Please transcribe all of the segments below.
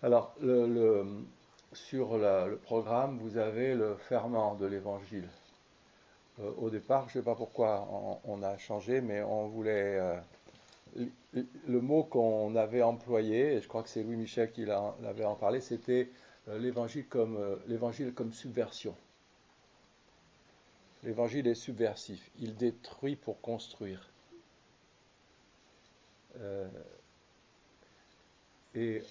Alors, sur le programme, vous avez le ferment de l'évangile. Au départ, je ne sais pas pourquoi on a changé, mais on voulait. Le mot qu'on avait employé, et je crois que c'est Louis Michel qui l'avait en parlé, c'était l'évangile comme subversion. L'évangile est subversif. Il détruit pour construire. Euh, et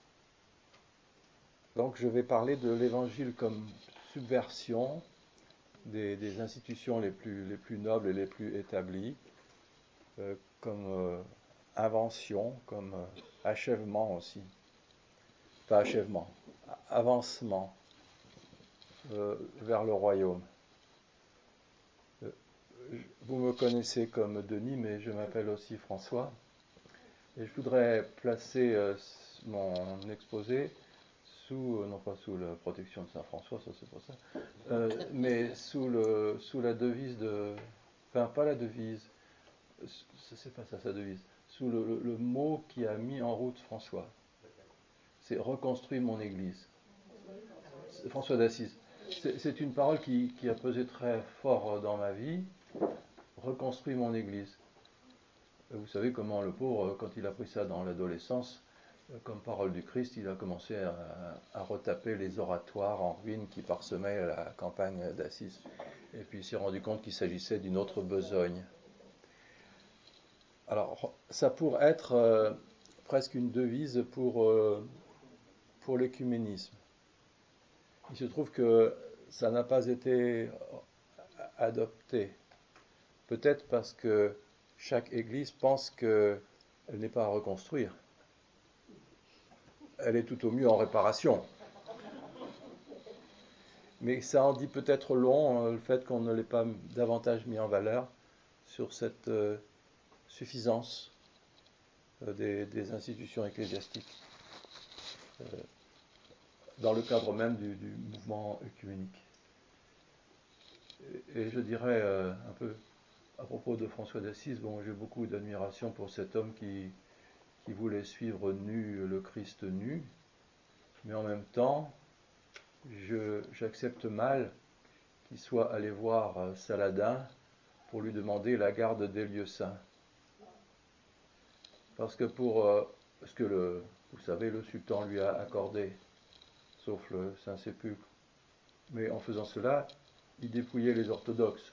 donc, je vais parler de l'évangile comme subversion des institutions les plus nobles et les plus établies, comme invention, comme achèvement aussi. Pas achèvement, avancement vers le royaume. Euh, Vous me connaissez comme Denis, mais je m'appelle aussi François. Et je voudrais placer mon exposé sous, non pas sous la protection de Saint François, ça c'est pas ça, mais sous la devise de, enfin pas la devise, c'est pas ça sa devise, sous le mot qui a mis en route François. C'est reconstruire mon Église. François d'Assise. C'est une parole qui a pesé très fort dans ma vie. Reconstruire mon Église. Vous savez comment le pauvre, quand il a pris ça dans l'adolescence, comme parole du Christ, il a commencé à retaper les oratoires en ruine qui parsemaient la campagne d'Assise. Et puis il s'est rendu compte qu'il s'agissait d'une autre besogne. Alors, ça pourrait être presque une devise pour l'écuménisme. Il se trouve que ça n'a pas été adopté. Peut-être parce que chaque église pense qu'elle n'est pas à reconstruire. Elle est tout au mieux en réparation. Mais ça en dit peut-être long, le fait qu'on ne l'ait pas davantage mis en valeur sur cette suffisance des institutions ecclésiastiques, euh, dans le cadre même du mouvement œcuménique. Et je dirais un peu à propos de François d'Assise, bon, j'ai beaucoup d'admiration pour cet homme qui voulait suivre nu le Christ nu, mais en même temps, j'accepte mal qu'il soit allé voir Saladin pour lui demander la garde des lieux saints. Parce que ce que vous savez, le sultan lui a accordé, sauf le Saint-Sépulcre. Mais en faisant cela, il dépouillait les orthodoxes,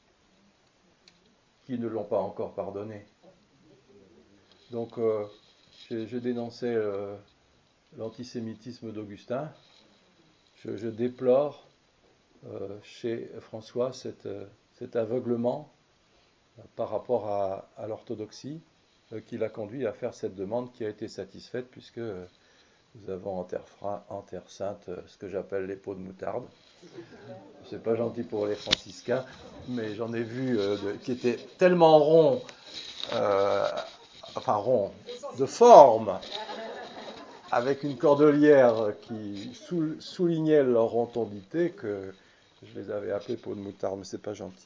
qui ne l'ont pas encore pardonné. Donc, je dénonçais l'antisémitisme d'Augustin. Je déplore chez François cet aveuglement par rapport à l'orthodoxie qui l'a conduit à faire cette demande qui a été satisfaite puisque nous avons en terre sainte ce que j'appelle les pots de moutarde. C'est pas gentil pour les franciscains, mais j'en ai vu qui étaient tellement ronds, euh, enfin ronds, de forme, avec une cordelière qui soulignait leur rotondité, que je les avais appelés pots de moutarde, mais c'est pas gentil.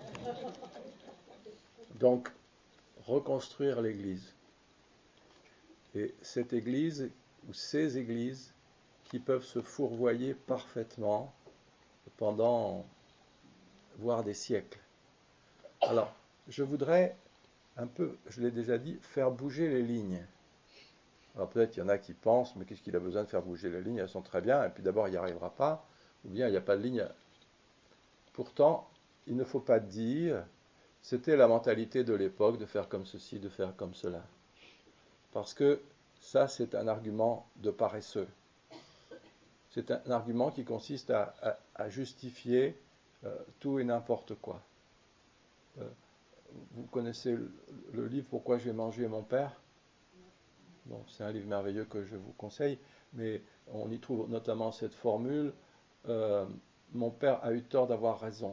Donc, reconstruire l'Église. Et cette Église, ou ces Églises, qui peuvent se fourvoyer parfaitement pendant, voire des siècles. Alors, je voudrais un peu, je l'ai déjà dit, faire bouger les lignes. Alors peut-être il y en a qui pensent, mais qu'est-ce qu'il a besoin de faire bouger les lignes? Elles sont très bien, et puis d'abord il n'y arrivera pas, ou bien il n'y a pas de ligne. Pourtant, il ne faut pas dire, c'était la mentalité de l'époque de faire comme ceci, de faire comme cela. Parce que ça, c'est un argument de paresseux. C'est un argument qui consiste à justifier tout et n'importe quoi. Euh, vous connaissez le livre Pourquoi j'ai mangé mon père? Bon, c'est un livre merveilleux que je vous conseille, mais on y trouve notamment cette formule mon père a eu tort d'avoir raison.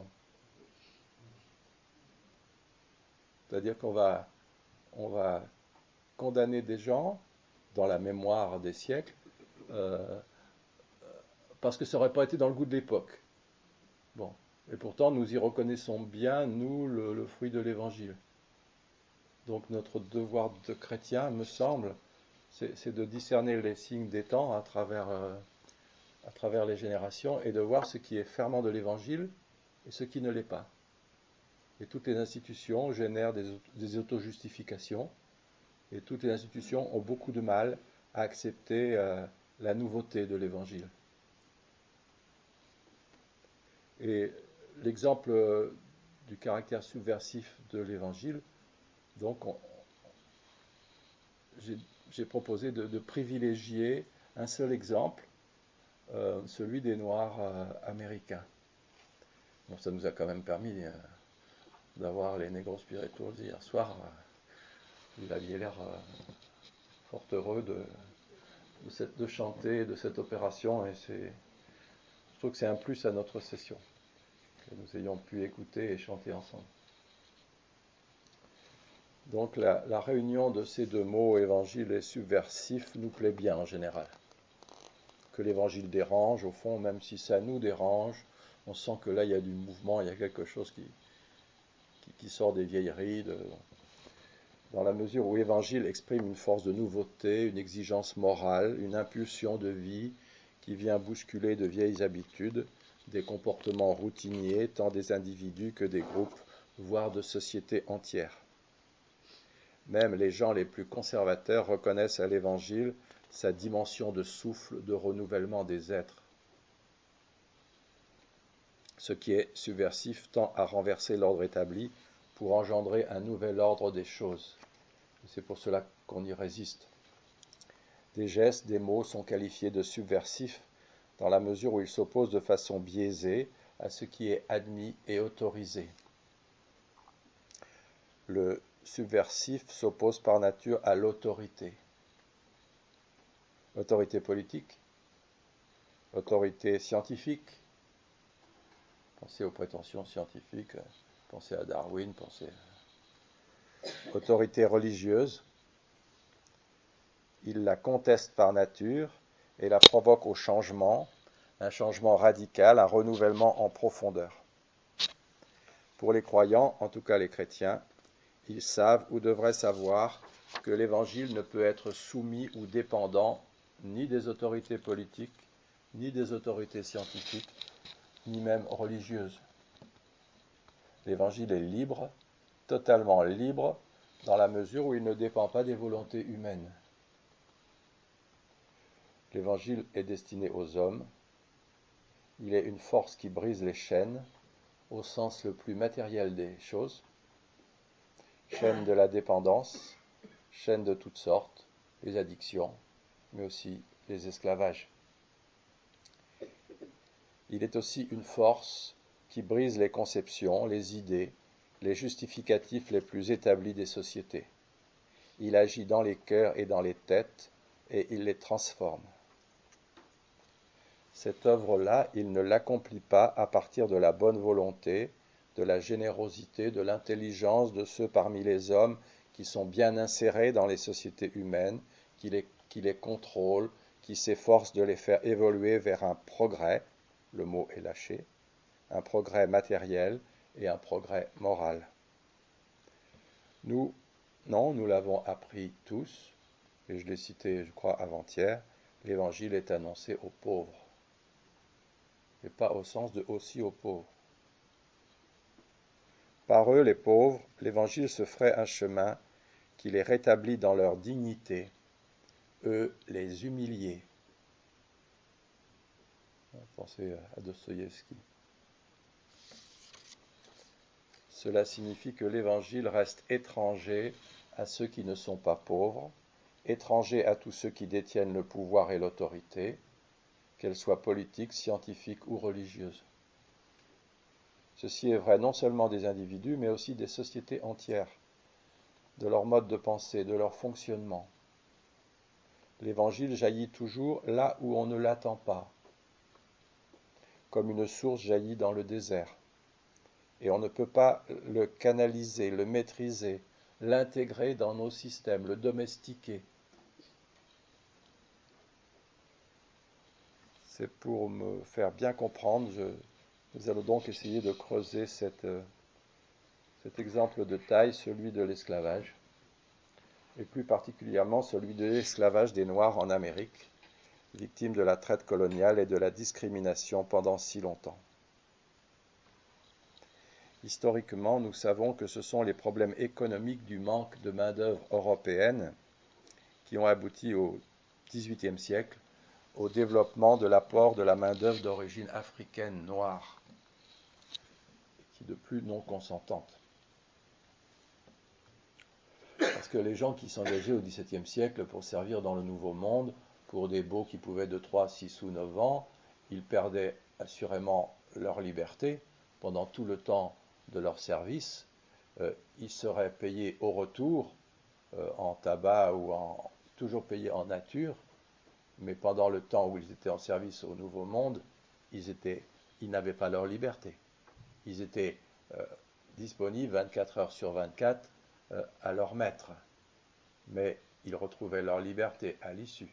C'est-à-dire on va condamner des gens dans la mémoire des siècles euh, parce que ça n'aurait pas été dans le goût de l'époque. Bon. Et pourtant, nous y reconnaissons bien, nous, le fruit de l'Évangile. Donc notre devoir de chrétien, me semble, c'est de discerner les signes des temps à travers les générations et de voir ce qui est ferment de l'Évangile et ce qui ne l'est pas. Et toutes les institutions génèrent des auto-justifications et toutes les institutions ont beaucoup de mal à accepter la nouveauté de l'Évangile. Et l'exemple du caractère subversif de l'Évangile, donc j'ai proposé de privilégier un seul exemple, celui des Noirs américains. Bon, ça nous a quand même permis d'avoir les Negro Spirituals hier soir. Il avait l'air fort heureux de chanter de cette opération et je trouve que c'est un plus à notre session, que nous ayons pu écouter et chanter ensemble. Donc la réunion de ces deux mots, évangile et subversif, nous plaît bien en général. Que l'évangile dérange, au fond, même si ça nous dérange, on sent que là il y a du mouvement, il y a quelque chose qui sort des vieilleries, dans la mesure où l'évangile exprime une force de nouveauté, une exigence morale, une impulsion de vie qui vient bousculer de vieilles habitudes, des comportements routiniers, tant des individus que des groupes, voire de sociétés entières. Même les gens les plus conservateurs reconnaissent à l'Évangile sa dimension de souffle, de renouvellement des êtres. Ce qui est subversif tend à renverser l'ordre établi pour engendrer un nouvel ordre des choses. C'est pour cela qu'on y résiste. Des gestes, des mots sont qualifiés de subversifs dans la mesure où ils s'opposent de façon biaisée à ce qui est admis et autorisé. Le subversif s'oppose par nature à l'autorité. Autorité politique, autorité scientifique. Pensez aux prétentions scientifiques, pensez à Darwin, pensez à autorité religieuse. Il la conteste par nature et la provoque au changement, un changement radical, un renouvellement en profondeur. Pour les croyants, en tout cas les chrétiens, ils savent ou devraient savoir que l'Évangile ne peut être soumis ou dépendant ni des autorités politiques, ni des autorités scientifiques, ni même religieuses. L'Évangile est libre, totalement libre, dans la mesure où il ne dépend pas des volontés humaines. L'Évangile est destiné aux hommes. Il est une force qui brise les chaînes, au sens le plus matériel des choses, chaînes de la dépendance, chaînes de toutes sortes, les addictions, mais aussi les esclavages. Il est aussi une force qui brise les conceptions, les idées, les justificatifs les plus établis des sociétés. Il agit dans les cœurs et dans les têtes, et il les transforme. Cette œuvre-là, il ne l'accomplit pas à partir de la bonne volonté, de la générosité, de l'intelligence de ceux parmi les hommes qui sont bien insérés dans les sociétés humaines, qui les contrôlent, qui s'efforcent de les faire évoluer vers un progrès, le mot est lâché, un progrès matériel et un progrès moral. Nous l'avons appris tous, et je l'ai cité, je crois, avant-hier, l'Évangile est annoncé aux pauvres, et pas au sens de aussi aux pauvres. Par eux, les pauvres, l'Évangile se ferait un chemin qui les rétablit dans leur dignité, eux, les humiliés. Pensez à Dostoïevski. Cela signifie que l'Évangile reste étranger à ceux qui ne sont pas pauvres, étranger à tous ceux qui détiennent le pouvoir et l'autorité, qu'elles soient politiques, scientifiques ou religieuses. Ceci est vrai non seulement des individus, mais aussi des sociétés entières, de leur mode de pensée, de leur fonctionnement. L'Évangile jaillit toujours là où on ne l'attend pas, comme une source jaillit dans le désert. Et on ne peut pas le canaliser, le maîtriser, l'intégrer dans nos systèmes, le domestiquer. C'est pour me faire bien comprendre, nous allons donc essayer de creuser cet exemple de taille, celui de l'esclavage. et plus particulièrement celui de l'esclavage des Noirs en Amérique, victimes de la traite coloniale et de la discrimination pendant si longtemps. Historiquement, nous savons que ce sont les problèmes économiques du manque de main-d'œuvre européenne qui ont abouti au XVIIIe siècle au développement de l'apport de la main-d'œuvre d'origine africaine noire, qui de plus non consentante. Parce que les gens qui s'engageaient au XVIIe siècle pour servir dans le Nouveau Monde, pour des baux qui pouvaient de 3, 6 ou 9 ans, ils perdaient assurément leur liberté pendant tout le temps de leur service. Ils seraient payés au retour en tabac ou toujours payés en nature, mais pendant le temps où ils étaient en service au Nouveau Monde, ils n'avaient pas leur liberté. Ils étaient disponibles 24 heures sur 24 à leur maître, mais ils retrouvaient leur liberté à l'issue.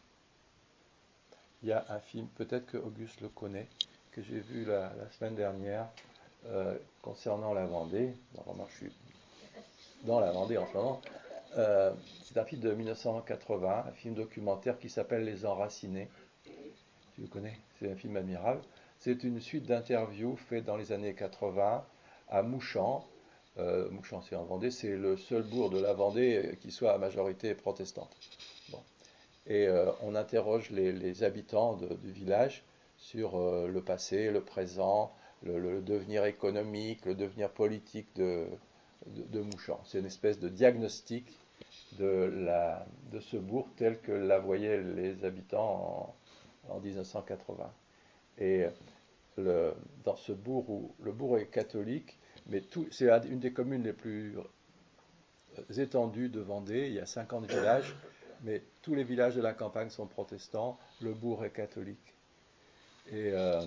Il y a un film, peut-être que Auguste le connaît, que j'ai vu la semaine dernière concernant la Vendée. Normalement, je suis dans la Vendée en ce moment. C'est un film de 1980, un film documentaire qui s'appelle Les Enracinés. Tu le connais? C'est un film admirable. C'est une suite d'interviews faites dans les années 80 à Mouchamps. Mouchamps, c'est en Vendée, c'est le seul bourg de la Vendée qui soit à majorité protestante. Bon. Et on interroge les habitants du village sur le passé, le présent, le devenir économique, le devenir politique de Mouchamps. C'est une espèce de diagnostic de ce bourg tel que la voyaient les habitants en 1980. Et dans ce bourg, où le bourg est catholique, mais c'est une des communes les plus étendues de Vendée, il y a 50 villages, mais tous les villages de la campagne sont protestants, le bourg est catholique. Et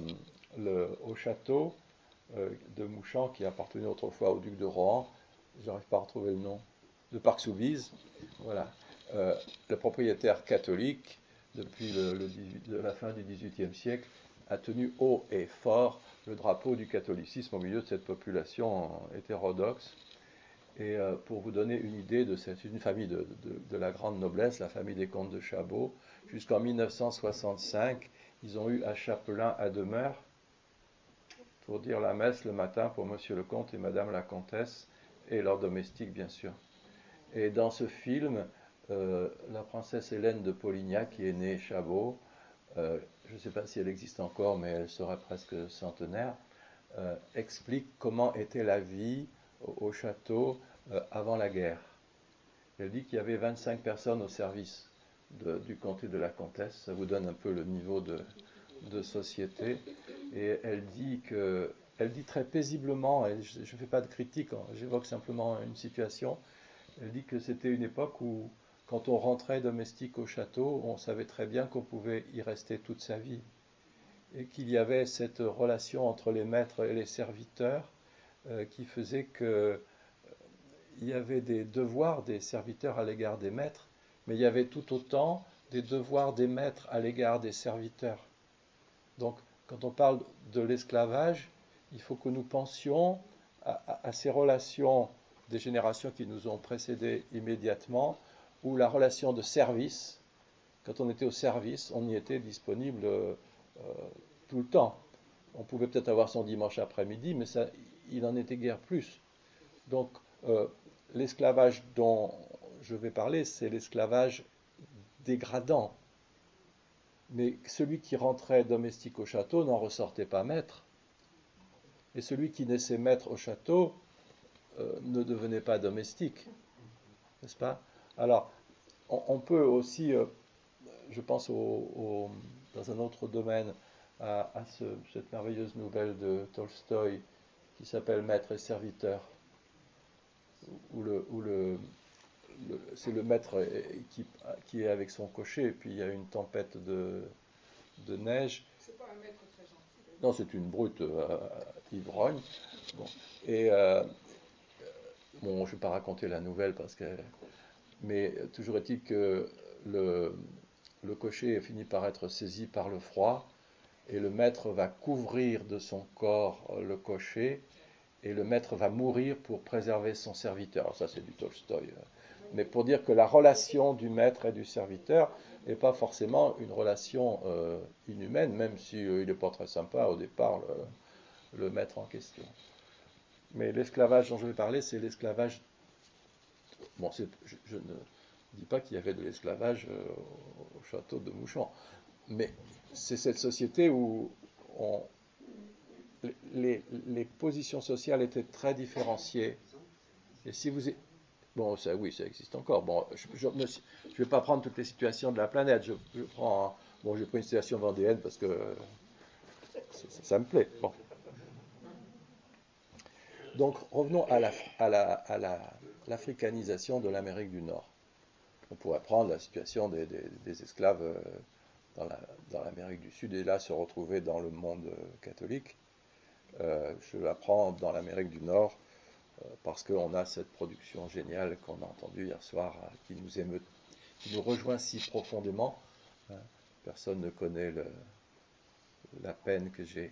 au château de Mouchamps, qui appartenait autrefois au duc de Rohan, j'arrive pas à retrouver le nom, de Parc-Soubise, voilà, le propriétaire catholique, depuis la fin du XVIIIe siècle, a tenu haut et fort le drapeau du catholicisme au milieu de cette population hétérodoxe. Et pour vous donner une idée c'est une famille de la grande noblesse, la famille des comtes de Chabot. Jusqu'en 1965, ils ont eu un chapelain à demeure pour dire la messe le matin pour monsieur le comte et madame la comtesse et leurs domestiques, bien sûr. Et dans ce film, la princesse Hélène de Polignac, qui est née Chabot, je ne sais pas si elle existe encore, mais elle serait presque centenaire, explique comment était la vie au château avant la guerre. Elle dit qu'il y avait 25 personnes au service du comte et de la comtesse. Ça vous donne un peu le niveau de société. Et elle dit très paisiblement, et je ne fais pas de critique, j'évoque simplement une situation, elle dit que c'était une époque où, quand on rentrait domestique au château, on savait très bien qu'on pouvait y rester toute sa vie. Et qu'il y avait cette relation entre les maîtres et les serviteurs qui faisait qu'il y avait des devoirs des serviteurs à l'égard des maîtres, mais il y avait tout autant des devoirs des maîtres à l'égard des serviteurs. Donc, quand on parle de l'esclavage, il faut que nous pensions à ces relations des générations qui nous ont précédés immédiatement, où la relation de service, quand on était au service, on y était disponible tout le temps. On pouvait peut-être avoir son dimanche après-midi, mais ça, il n'en était guère plus. Donc, l'esclavage dont je vais parler, c'est l'esclavage dégradant. Mais celui qui rentrait domestique au château n'en ressortait pas maître. Et celui qui naissait maître au château ne devenait pas domestique. N'est-ce pas? Alors, on peut aussi, je pense dans un autre domaine, à cette merveilleuse nouvelle de Tolstoï qui s'appelle Maître et serviteur, où c'est le maître qui est avec son cocher, et puis il y a une tempête de neige. C'est pas un maître très gentil. Non, c'est une brute ivrogne. Bon. Et bon, je ne vais pas raconter la nouvelle mais toujours est-il que le cocher finit par être saisi par le froid, et le maître va couvrir de son corps le cocher, et le maître va mourir pour préserver son serviteur. Alors ça, c'est du Tolstoï. mais pour dire que la relation du maître et du serviteur n'est pas forcément une relation inhumaine, même si il n'est pas très sympa au départ, le maître en question. Mais l'esclavage dont je vais parler, c'est l'esclavage. Bon, je ne dis pas qu'il y avait de l'esclavage au château de Mouchon, mais c'est cette société où les positions sociales étaient très différenciées. Et si vous, bon, ça, oui, ça existe encore. Bon, je ne vais pas prendre toutes les situations de la planète. Bon, j'ai pris une situation vendéenne parce que ça me plaît. Bon. Donc, revenons à l'africanisation de l'Amérique du Nord. On pourrait prendre la situation des esclaves dans l'Amérique du Sud et là se retrouver dans le monde catholique. Je la prends dans l'Amérique du Nord parce qu'on a cette production géniale qu'on a entendue hier soir qui nous émeut, qui nous rejoint si profondément. Personne ne connaît la peine que j'ai.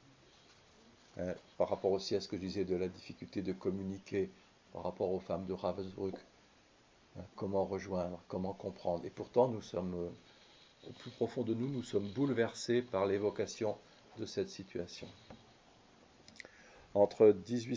Par rapport aussi à ce que je disais de la difficulté de communiquer par rapport aux femmes de Ravensbrück. Comment rejoindre, comment comprendre. Et pourtant, nous sommes, au plus profond de nous, nous sommes bouleversés par l'évocation de cette situation. Entre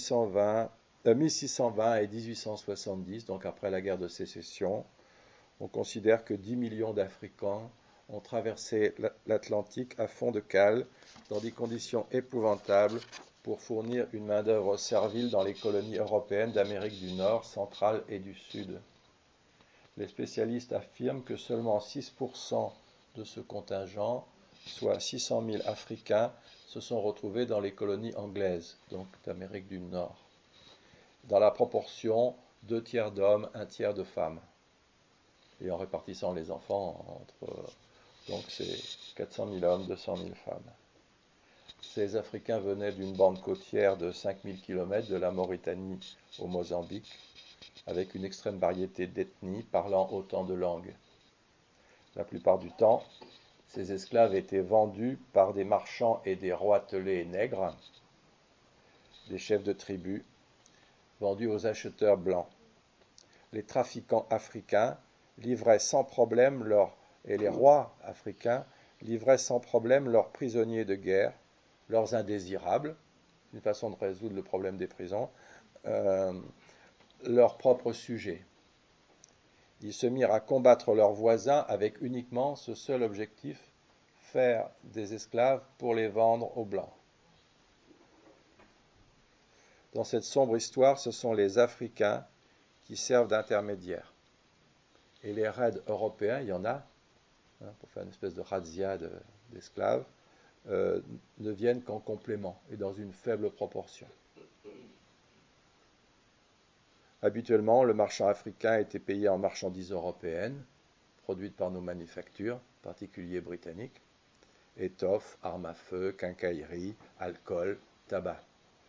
1620 et 1870, donc après la guerre de sécession, on considère que 10 millions d'Africains ont traversé l'Atlantique à fond de cale dans des conditions épouvantables pour fournir une main-d'œuvre servile dans les colonies européennes d'Amérique du Nord, centrale et du Sud. Les spécialistes affirment que seulement 6% de ce contingent, soit 600 000 Africains, se sont retrouvés dans les colonies anglaises, donc d'Amérique du Nord, dans la proportion 2 tiers d'hommes, 1 tiers de femmes, et en répartissant les enfants entre... Donc c'est 400 000 hommes, 200 000 femmes. Ces Africains venaient d'une bande côtière de 5000 km de la Mauritanie au Mozambique, avec une extrême variété d'ethnies parlant autant de langues. La plupart du temps, ces esclaves étaient vendus par des marchands et des roitelets nègres, des chefs de tribu, vendus aux acheteurs blancs. Les trafiquants africains livraient sans problème et les rois africains livraient sans problème leurs prisonniers de guerre, leurs indésirables, une façon de résoudre le problème des prisons, leurs propres sujets. Ils se mirent à combattre leurs voisins avec uniquement ce seul objectif, faire des esclaves pour les vendre aux Blancs. Dans cette sombre histoire, ce sont les Africains qui servent d'intermédiaires. Et les raids européens, il y en a, pour faire une espèce de razzia d'esclaves, ne viennent qu'en complément et dans une faible proportion. Habituellement, le marchand africain était payé en marchandises européennes, produites par nos manufactures, en particulier britanniques, étoffes, armes à feu, quincaillerie, alcool, tabac.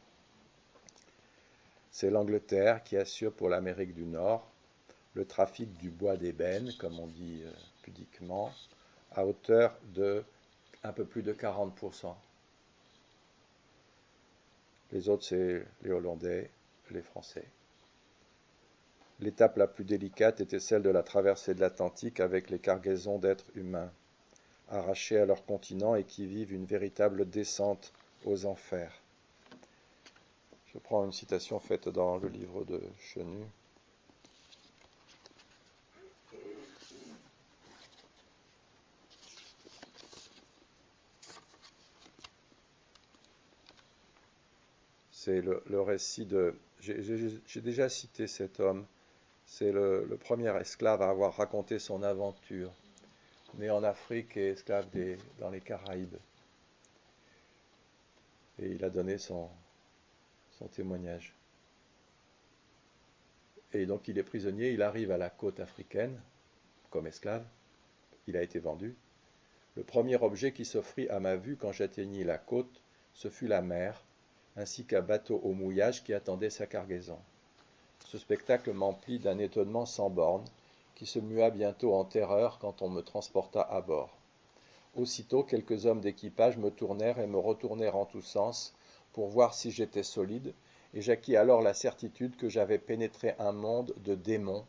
C'est l'Angleterre qui assure pour l'Amérique du Nord le trafic du bois d'ébène, comme on dit pudiquement, à hauteur de un peu plus de 40%. Les autres, c'est les Hollandais, les Français. L'étape la plus délicate était celle de la traversée de l'Atlantique avec les cargaisons d'êtres humains, arrachés à leur continent et qui vivent une véritable descente aux enfers. Je prends une citation faite dans le livre de Chenu. C'est le récit de... J'ai déjà cité cet homme. C'est le premier esclave à avoir raconté son aventure, né en Afrique et esclave dans les Caraïbes. Et il a donné son témoignage. Et donc il est prisonnier, il arrive à la côte africaine comme esclave, il a été vendu. Le premier objet qui s'offrit à ma vue quand j'atteignis la côte, ce fut la mer, ainsi qu'un bateau au mouillage qui attendait sa cargaison. Ce spectacle m'emplit d'un étonnement sans bornes, qui se mua bientôt en terreur quand on me transporta à bord. Aussitôt, quelques hommes d'équipage me tournèrent et me retournèrent en tous sens pour voir si j'étais solide, et j'acquis alors la certitude que j'avais pénétré un monde de démons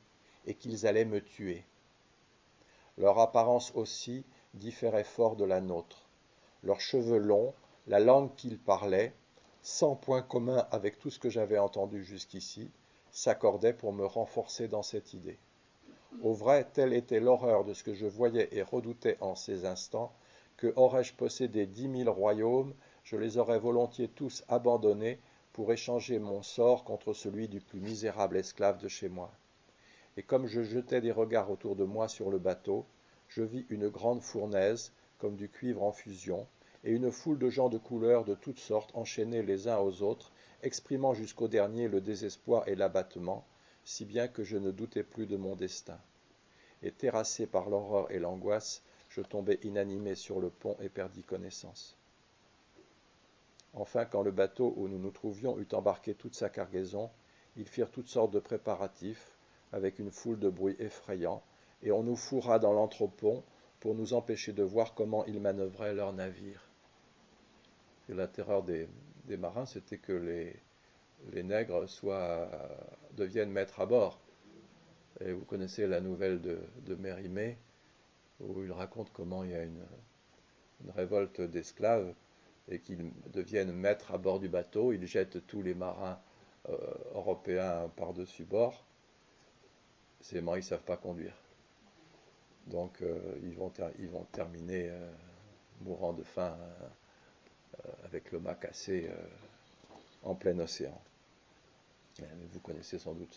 et qu'ils allaient me tuer. Leur apparence aussi différait fort de la nôtre. Leurs cheveux longs, la langue qu'ils parlaient, sans point commun avec tout ce que j'avais entendu jusqu'ici, s'accordaient pour me renforcer dans cette idée. Au vrai, telle était l'horreur de ce que je voyais et redoutais en ces instants, que aurais-je possédé 10 000 royaumes, je les aurais volontiers tous abandonnés pour échanger mon sort contre celui du plus misérable esclave de chez moi. Et comme je jetais des regards autour de moi sur le bateau, je vis une grande fournaise, comme du cuivre en fusion, et une foule de gens de couleurs de toutes sortes enchaînés les uns aux autres, exprimant jusqu'au dernier le désespoir et l'abattement, si bien que je ne doutais plus de mon destin. Et terrassé par l'horreur et l'angoisse, je tombai inanimé sur le pont et perdis connaissance. Enfin, quand le bateau où nous nous trouvions eut embarqué toute sa cargaison, ils firent toutes sortes de préparatifs, avec une foule de bruits effrayants, et on nous fourra dans l'entrepont pour nous empêcher de voir comment ils manœuvraient leur navire. Et la terreur des marins, c'était que les nègres deviennent maîtres à bord. Et vous connaissez la nouvelle de Mérimée, où il raconte comment il y a une révolte d'esclaves et qu'ils deviennent maîtres à bord du bateau. Ils jettent tous les marins européens par-dessus bord. Ces marins, ils ne savent pas conduire. Donc ils vont terminer mourant de faim avec le mât cassé en plein océan. Vous connaissez sans doute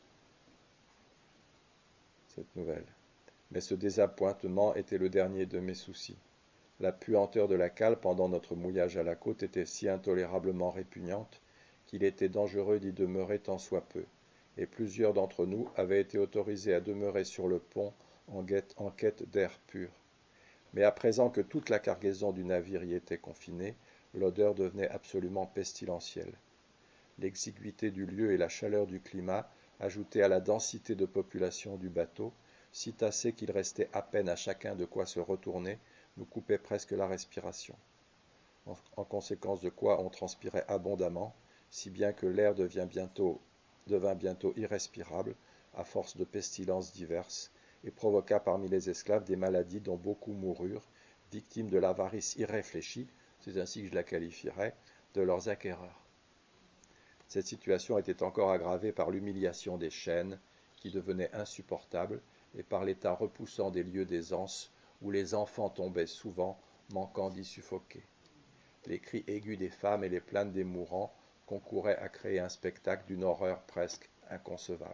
cette nouvelle. Mais ce désappointement était le dernier de mes soucis. La puanteur de la cale pendant notre mouillage à la côte était si intolérablement répugnante qu'il était dangereux d'y demeurer tant soit peu, et plusieurs d'entre nous avaient été autorisés à demeurer sur le pont en quête d'air pur. Mais à présent que toute la cargaison du navire y était confinée, l'odeur devenait absolument pestilentielle. L'exiguïté du lieu et la chaleur du climat, ajoutées à la densité de population du bateau, si tassé qu'il restait à peine à chacun de quoi se retourner, nous coupaient presque la respiration. En conséquence de quoi on transpirait abondamment, si bien que l'air devint bientôt irrespirable, à force de pestilences diverses, et provoqua parmi les esclaves des maladies dont beaucoup moururent, victimes de l'avarice irréfléchie, c'est ainsi que je la qualifierais, de leurs acquéreurs. Cette situation était encore aggravée par l'humiliation des chaînes, qui devenaient insupportables, et par l'état repoussant des lieux d'aisance, où les enfants tombaient souvent, manquant d'y suffoquer. Les cris aigus des femmes et les plaintes des mourants concouraient à créer un spectacle d'une horreur presque inconcevable.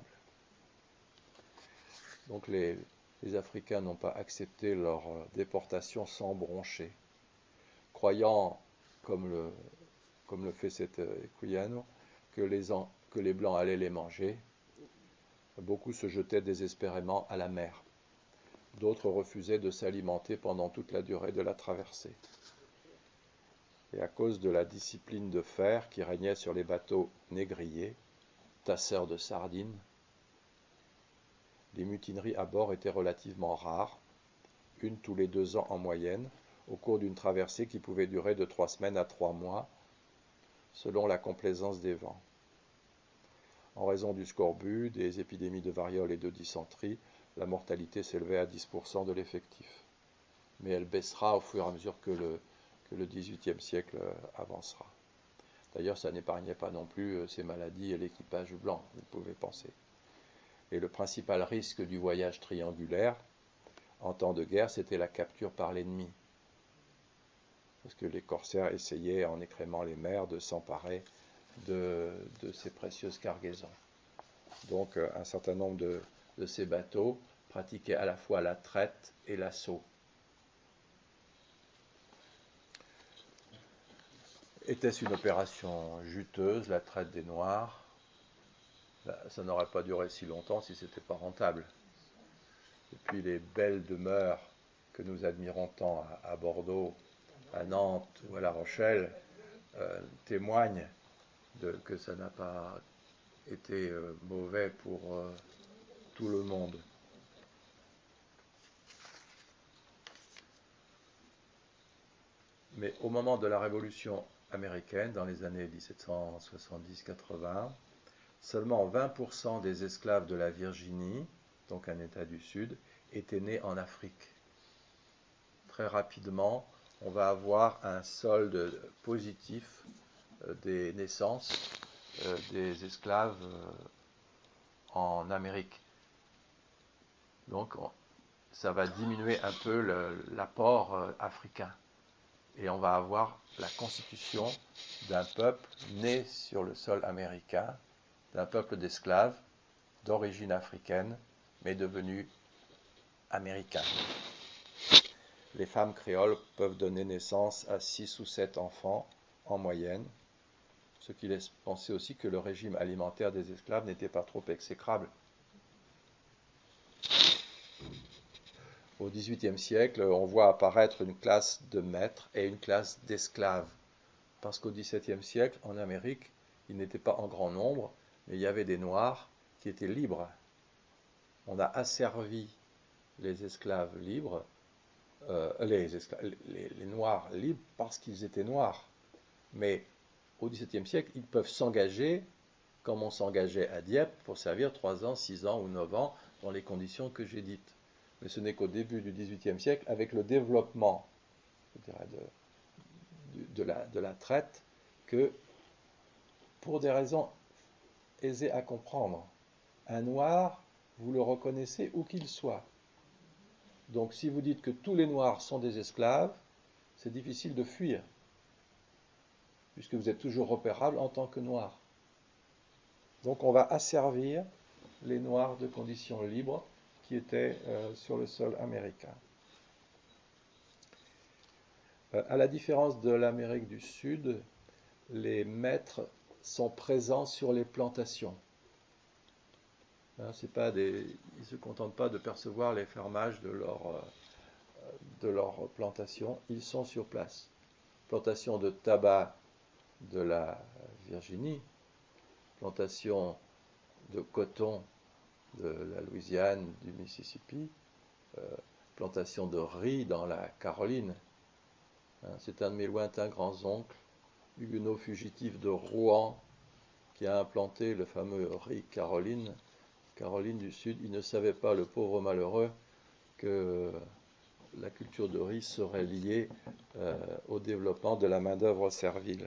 Donc les Africains n'ont pas accepté leur déportation sans broncher, croyant, comme le fait cet Equiano, que les Blancs allaient les manger. Beaucoup se jetaient désespérément à la mer. D'autres refusaient de s'alimenter pendant toute la durée de la traversée. Et à cause de la discipline de fer qui régnait sur les bateaux négriers, tasseurs de sardines, les mutineries à bord étaient relativement rares, une tous les 2 ans en moyenne, au cours d'une traversée qui pouvait durer de 3 semaines à 3 mois, selon la complaisance des vents. En raison du scorbut, des épidémies de variole et de dysenterie, la mortalité s'élevait à 10% de l'effectif. Mais elle baissera au fur et à mesure que le XVIIIe siècle avancera. D'ailleurs, ça n'épargnait pas non plus ces maladies et l'équipage blanc, vous pouvez penser. Et le principal risque du voyage triangulaire, en temps de guerre, c'était la capture par l'ennemi. Parce que les corsaires essayaient, en écrémant les mers, de s'emparer de ces précieuses cargaisons. Donc, un certain nombre de ces bateaux pratiquaient à la fois la traite et l'assaut. Était-ce une opération juteuse, la traite des Noirs? Ça n'aurait pas duré si longtemps si ce n'était pas rentable. Et puis les belles demeures que nous admirons tant à Bordeaux, à Nantes ou à La Rochelle témoignent que ça n'a pas été mauvais pour tout le monde. Mais au moment de la Révolution américaine, dans les années 1770-80, seulement 20% des esclaves de la Virginie donc un État du Sud, était né en Afrique. Très rapidement, on va avoir un solde positif des naissances des esclaves en Amérique. Donc, ça va diminuer un peu l'apport africain. Et on va avoir la constitution d'un peuple né sur le sol américain, d'un peuple d'esclaves d'origine africaine, mais devenu américain. Les femmes créoles peuvent donner naissance à 6 ou 7 enfants en moyenne, ce qui laisse penser aussi que le régime alimentaire des esclaves n'était pas trop exécrable. Au XVIIIe siècle, on voit apparaître une classe de maîtres et une classe d'esclaves. Parce qu'au XVIIe siècle, en Amérique, ils n'étaient pas en grand nombre, mais il y avait des Noirs qui étaient libres. On a asservi les esclaves libres, les Noirs libres parce qu'ils étaient Noirs. Mais au XVIIe siècle, ils peuvent s'engager, comme on s'engageait à Dieppe, pour servir 3 ans, 6 ans ou 9 ans, dans les conditions que j'ai dites. Mais ce n'est qu'au début du XVIIIe siècle, avec le développement, je dirais, de la traite, que, pour des raisons aisées à comprendre, un Noir, vous le reconnaissez où qu'il soit. Donc si vous dites que tous les Noirs sont des esclaves, c'est difficile de fuir, puisque vous êtes toujours repérable en tant que Noir. Donc on va asservir les Noirs de condition libre qui étaient sur le sol américain. À la différence de l'Amérique du Sud, les maîtres sont présents sur les plantations. Ils ne se contentent pas de percevoir les fermages de leur plantation, ils sont sur place. Plantation de tabac de la Virginie, plantation de coton de la Louisiane, du Mississippi, plantation de riz dans la Caroline. C'est un de mes lointains grands-oncles, huguenot fugitif de Rouen, qui a implanté le fameux riz Caroline du Sud. Il ne savait pas, le pauvre malheureux, que la culture de riz serait liée au développement de la main-d'œuvre servile.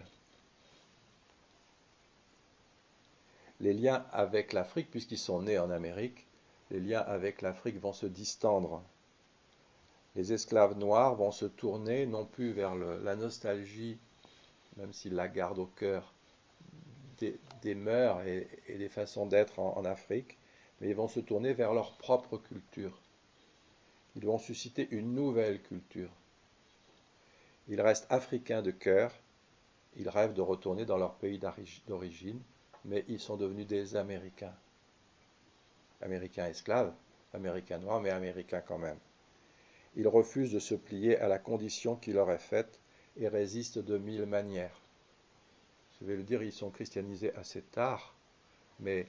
Les liens avec l'Afrique, puisqu'ils sont nés en Amérique, les liens avec l'Afrique vont se distendre. Les esclaves noirs vont se tourner non plus vers la nostalgie, même s'ils la gardent au cœur, des mœurs et des façons d'être en Afrique, mais ils vont se tourner vers leur propre culture. Ils vont susciter une nouvelle culture. Ils restent africains de cœur, ils rêvent de retourner dans leur pays d'origine, mais ils sont devenus des Américains. Américains esclaves, Américains noirs, mais Américains quand même. Ils refusent de se plier à la condition qui leur est faite et résistent de 1000 manières. Je vais le dire, ils sont christianisés assez tard, mais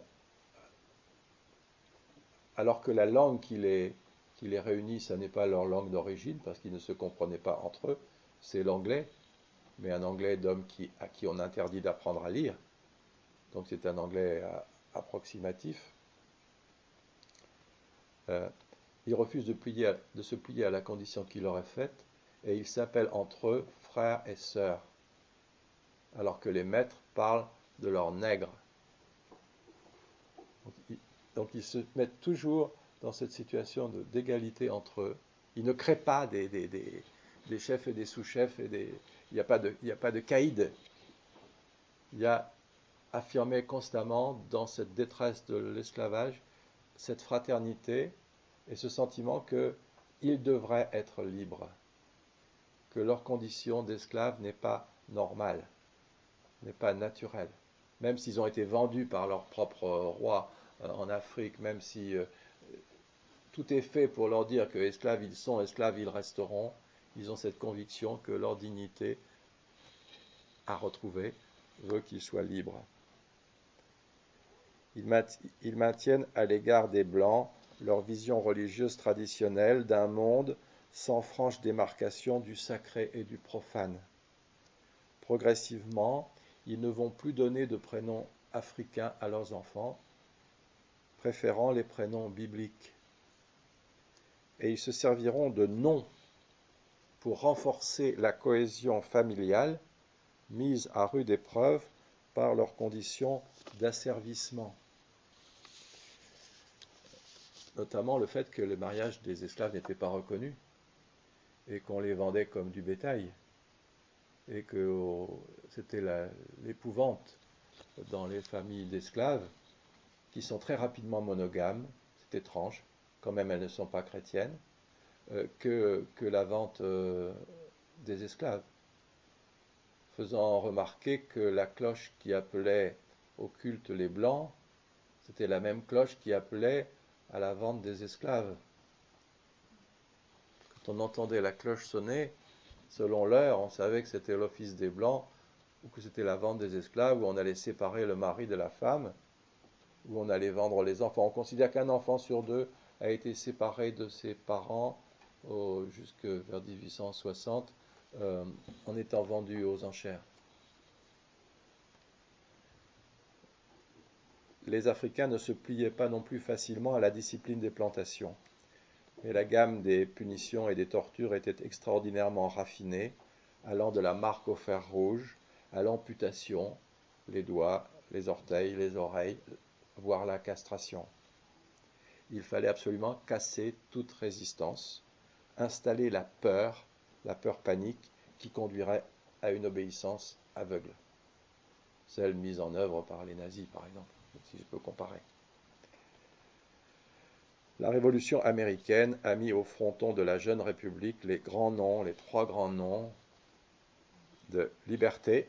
alors que la langue qui les réunit, ce n'est pas leur langue d'origine, parce qu'ils ne se comprenaient pas entre eux, c'est l'anglais, mais un anglais d'homme à qui on interdit d'apprendre à lire. Donc c'est un anglais approximatif. Ils refusent de se plier à la condition qui leur est faite, et ils s'appellent entre eux frères et sœurs, alors que les maîtres parlent de leurs nègres. Donc ils se mettent toujours dans cette situation d'égalité entre eux. Ils ne créent pas des chefs et des sous-chefs, il n'y a pas de caïd. Il y a affirmé constamment dans cette détresse de l'esclavage cette fraternité et ce sentiment qu'ils devraient être libres, que leur condition d'esclave n'est pas normale, n'est pas naturelle. Même s'ils ont été vendus par leur propre roi en Afrique, même si tout est fait pour leur dire que esclaves ils sont, esclaves ils resteront, ils ont cette conviction que leur dignité à retrouver veut qu'ils soient libres. Ils maintiennent à l'égard des Blancs leur vision religieuse traditionnelle d'un monde sans franche démarcation du sacré et du profane. Progressivement, ils ne vont plus donner de prénoms africains à leurs enfants, préférant les prénoms bibliques. Et ils se serviront de noms pour renforcer la cohésion familiale mise à rude épreuve par leurs conditions d'asservissement. Notamment le fait que le mariage des esclaves n'était pas reconnu et qu'on les vendait comme du bétail et que c'était l'épouvante dans les familles d'esclaves qui sont très rapidement monogames, c'est étrange, quand même elles ne sont pas chrétiennes, que la vente des esclaves, faisant remarquer que la cloche qui appelait au culte les blancs, c'était la même cloche qui appelait à la vente des esclaves. Quand on entendait la cloche sonner, selon l'heure, on savait que c'était l'office des blancs, ou que c'était la vente des esclaves, où on allait séparer le mari de la femme, où on allait vendre les enfants. On considère qu'un enfant sur deux a été séparé de ses parents jusque vers 1860 en étant vendu aux enchères. Les Africains ne se pliaient pas non plus facilement à la discipline des plantations, mais la gamme des punitions et des tortures était extraordinairement raffinée, allant de la marque au fer rouge à l'amputation, les doigts, les orteils, les oreilles, voire la castration. Il fallait absolument casser toute résistance, installer la peur panique, qui conduirait à une obéissance aveugle. Celle mise en œuvre par les nazis, par exemple, si je peux comparer. La Révolution américaine a mis au fronton de la jeune République les grands noms, les trois grands noms de liberté.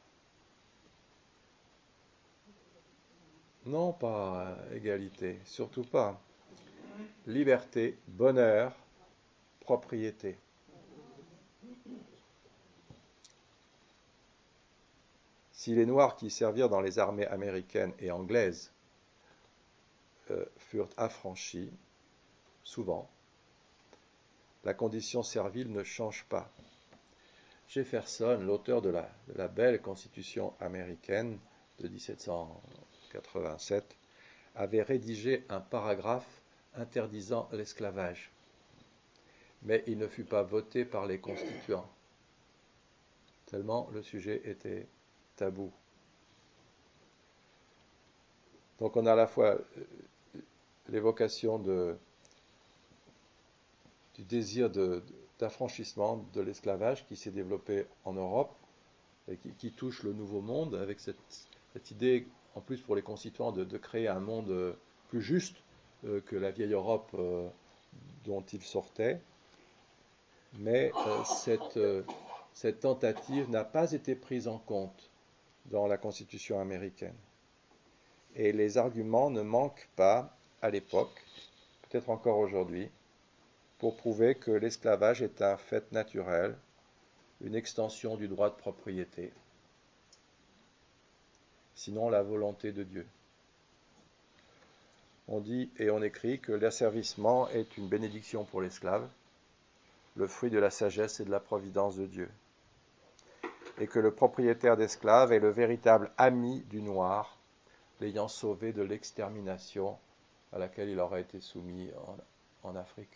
Non, pas égalité, surtout pas. Liberté, bonheur, propriété. Si les Noirs qui servirent dans les armées américaines et anglaises furent affranchis, souvent, la condition servile ne change pas. Jefferson, l'auteur de la belle Constitution américaine de 1787, avait rédigé un paragraphe interdisant l'esclavage, mais il ne fut pas voté par les constituants, tellement le sujet était tabou. Donc on a à la fois l'évocation du désir d'affranchissement de l'esclavage qui s'est développé en Europe et qui touche le Nouveau Monde avec cette idée, en plus pour les constituants, de créer un monde plus juste que la vieille Europe dont ils sortaient. Mais cette tentative n'a pas été prise en compte dans la Constitution américaine. Et les arguments ne manquent pas à l'époque, peut-être encore aujourd'hui, pour prouver que l'esclavage est un fait naturel, une extension du droit de propriété, sinon la volonté de Dieu. On dit et on écrit que l'asservissement est une bénédiction pour l'esclave, le fruit de la sagesse et de la providence de Dieu, et que le propriétaire d'esclaves est le véritable ami du noir, l'ayant sauvé de l'extermination à laquelle il aurait été soumis en Afrique.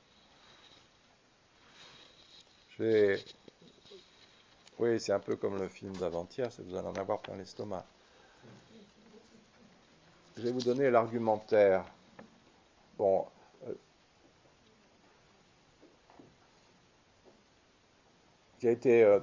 Oui, c'est un peu comme le film d'avant-hier, vous allez en avoir plein l'estomac. Je vais vous donner l'argumentaire. Bon, qui a été,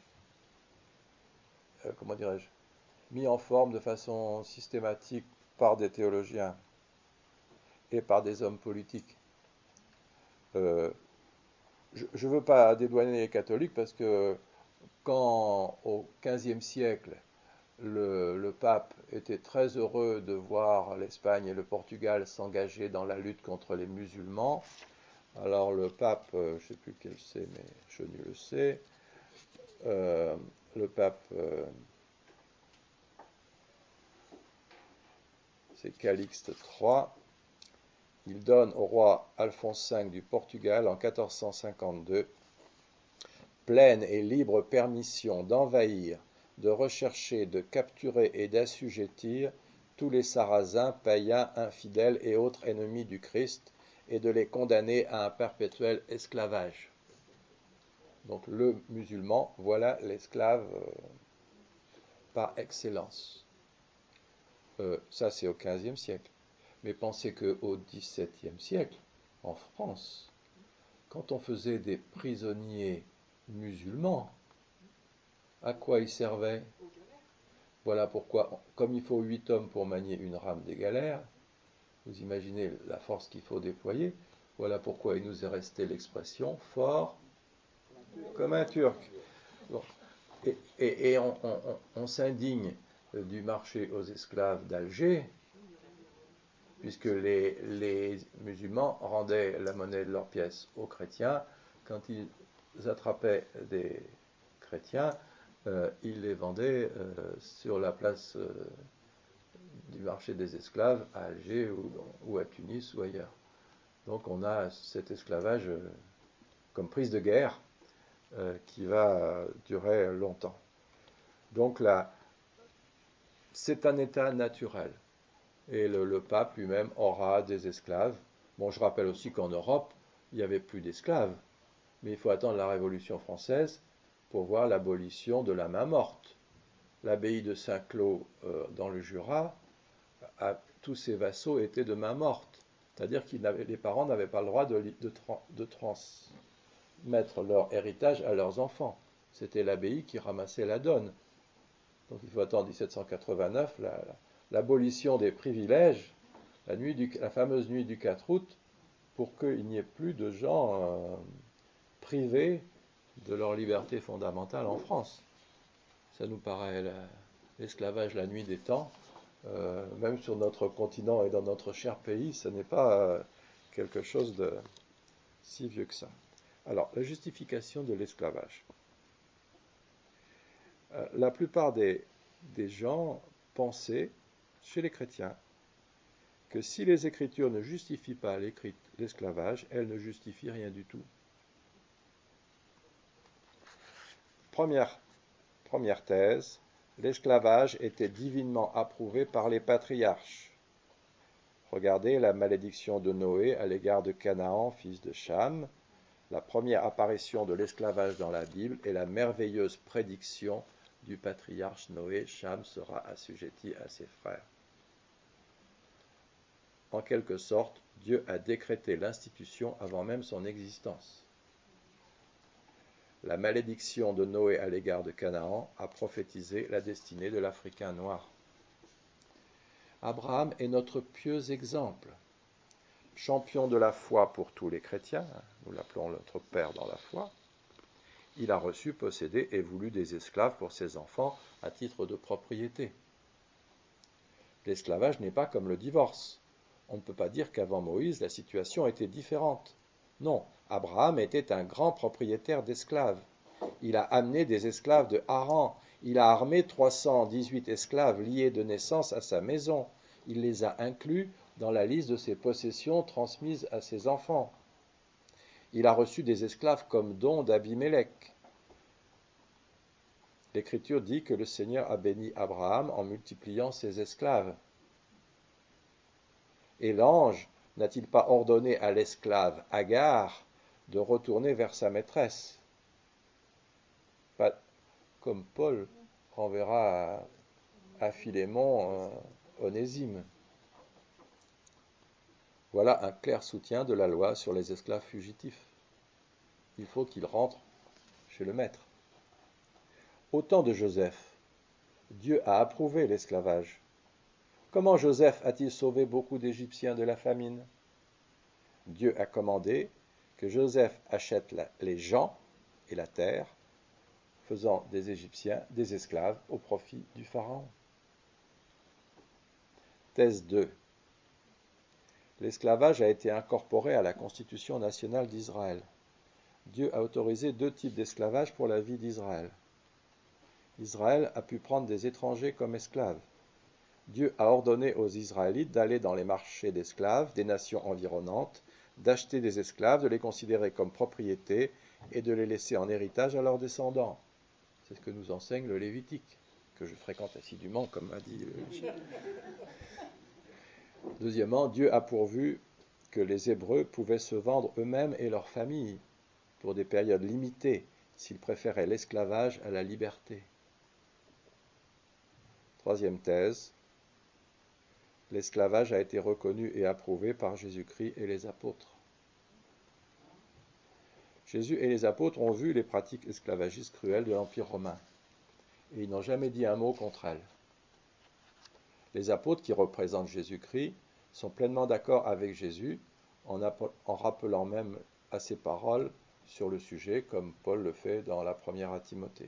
comment dirais-je, mis en forme de façon systématique par des théologiens et par des hommes politiques. Je ne veux pas dédouaner les catholiques parce que quand au XVe siècle, le pape était très heureux de voir l'Espagne et le Portugal s'engager dans la lutte contre les musulmans, alors le pape, je ne sais plus quel c'est, mais Chenu le sait, le pape, c'est Calixte III, il donne au roi Alphonse V du Portugal en 1452 pleine et libre permission d'envahir, de rechercher, de capturer et d'assujettir tous les Sarrasins, païens, infidèles et autres ennemis du Christ, et de les condamner à un perpétuel esclavage. Donc le musulman, voilà l'esclave par excellence. Ça c'est au XVe siècle. Mais pensez qu'au XVIIe siècle, en France, quand on faisait des prisonniers musulmans, à quoi ils servaient? Voilà pourquoi, comme il faut 8 hommes pour manier une rame des galères, vous imaginez la force qu'il faut déployer, voilà pourquoi il nous est resté l'expression fort comme un Turc. Bon. Et on s'indigne du marché aux esclaves d'Alger, puisque les musulmans rendaient la monnaie de leurs pièces aux chrétiens. Quand ils attrapaient des chrétiens, ils les vendaient sur la place du marché des esclaves à Alger ou à Tunis ou ailleurs. Donc on a cet esclavage comme prise de guerre qui va durer longtemps. Donc là, c'est un état naturel. Et le pape lui-même aura des esclaves. Bon, je rappelle aussi qu'en Europe, il n'y avait plus d'esclaves. Mais il faut attendre la Révolution française pour voir l'abolition de la main morte. L'abbaye de Saint-Cloud dans le Jura, tous ses vassaux étaient de main morte. C'est-à-dire que les parents n'avaient pas le droit de transmettre leur héritage à leurs enfants. C'était l'abbaye qui ramassait la donne. Donc il faut attendre 1789, l'abolition des privilèges, la fameuse nuit du 4 août, pour qu'il n'y ait plus de gens privés de leur liberté fondamentale en France. Ça nous paraît l'esclavage la nuit des temps. Même sur notre continent et dans notre cher pays, ce n'est pas quelque chose de si vieux que ça. Alors, la justification de l'esclavage. La plupart des gens pensaient, chez les chrétiens, que si les Écritures ne justifient pas l'esclavage, elles ne justifient rien du tout. Première thèse, l'esclavage était divinement approuvé par les patriarches. Regardez la malédiction de Noé à l'égard de Canaan, fils de Cham, la première apparition de l'esclavage dans la Bible et la merveilleuse prédiction du patriarche Noé, Cham sera assujetti à ses frères. En quelque sorte, Dieu a décrété l'institution avant même son existence. La malédiction de Noé à l'égard de Canaan a prophétisé la destinée de l'Africain noir. Abraham est notre pieux exemple, champion de la foi pour tous les chrétiens, nous l'appelons notre père dans la foi. Il a reçu, possédé et voulu des esclaves pour ses enfants à titre de propriété. L'esclavage n'est pas comme le divorce. On ne peut pas dire qu'avant Moïse, la situation était différente. Non, Abraham était un grand propriétaire d'esclaves. Il a amené des esclaves de Haran. Il a armé 318 esclaves liés de naissance à sa maison. Il les a inclus dans la liste de ses possessions transmises à ses enfants. Il a reçu des esclaves comme don d'Abimélec. L'Écriture dit que le Seigneur a béni Abraham en multipliant ses esclaves. Et l'ange n'a-t-il pas ordonné à l'esclave Agar de retourner vers sa maîtresse? Pas comme Paul renverra à Philémon Onésime. Voilà un clair soutien de la loi sur les esclaves fugitifs. Il faut qu'ils rentrent chez le maître. Au temps de Joseph, Dieu a approuvé l'esclavage. Comment Joseph a-t-il sauvé beaucoup d'Égyptiens de la famine? Dieu a commandé que Joseph achète les gens et la terre, faisant des Égyptiens des esclaves au profit du Pharaon. Thèse 2. L'esclavage a été incorporé à la Constitution nationale d'Israël. Dieu a autorisé 2 types d'esclavage pour la vie d'Israël. Israël a pu prendre des étrangers comme esclaves. Dieu a ordonné aux Israélites d'aller dans les marchés d'esclaves des nations environnantes, d'acheter des esclaves, de les considérer comme propriété et de les laisser en héritage à leurs descendants. C'est ce que nous enseigne le Lévitique, que je fréquente assidûment, comme m'a dit Deuxièmement, Dieu a pourvu que les Hébreux pouvaient se vendre eux-mêmes et leurs familles pour des périodes limitées s'ils préféraient l'esclavage à la liberté. Troisième thèse, l'esclavage a été reconnu et approuvé par Jésus-Christ et les apôtres. Jésus et les apôtres ont vu les pratiques esclavagistes cruelles de l'Empire romain et ils n'ont jamais dit un mot contre elles. Les apôtres qui représentent Jésus-Christ sont pleinement d'accord avec Jésus en rappelant même à ses paroles sur le sujet, comme Paul le fait dans la première à Timothée.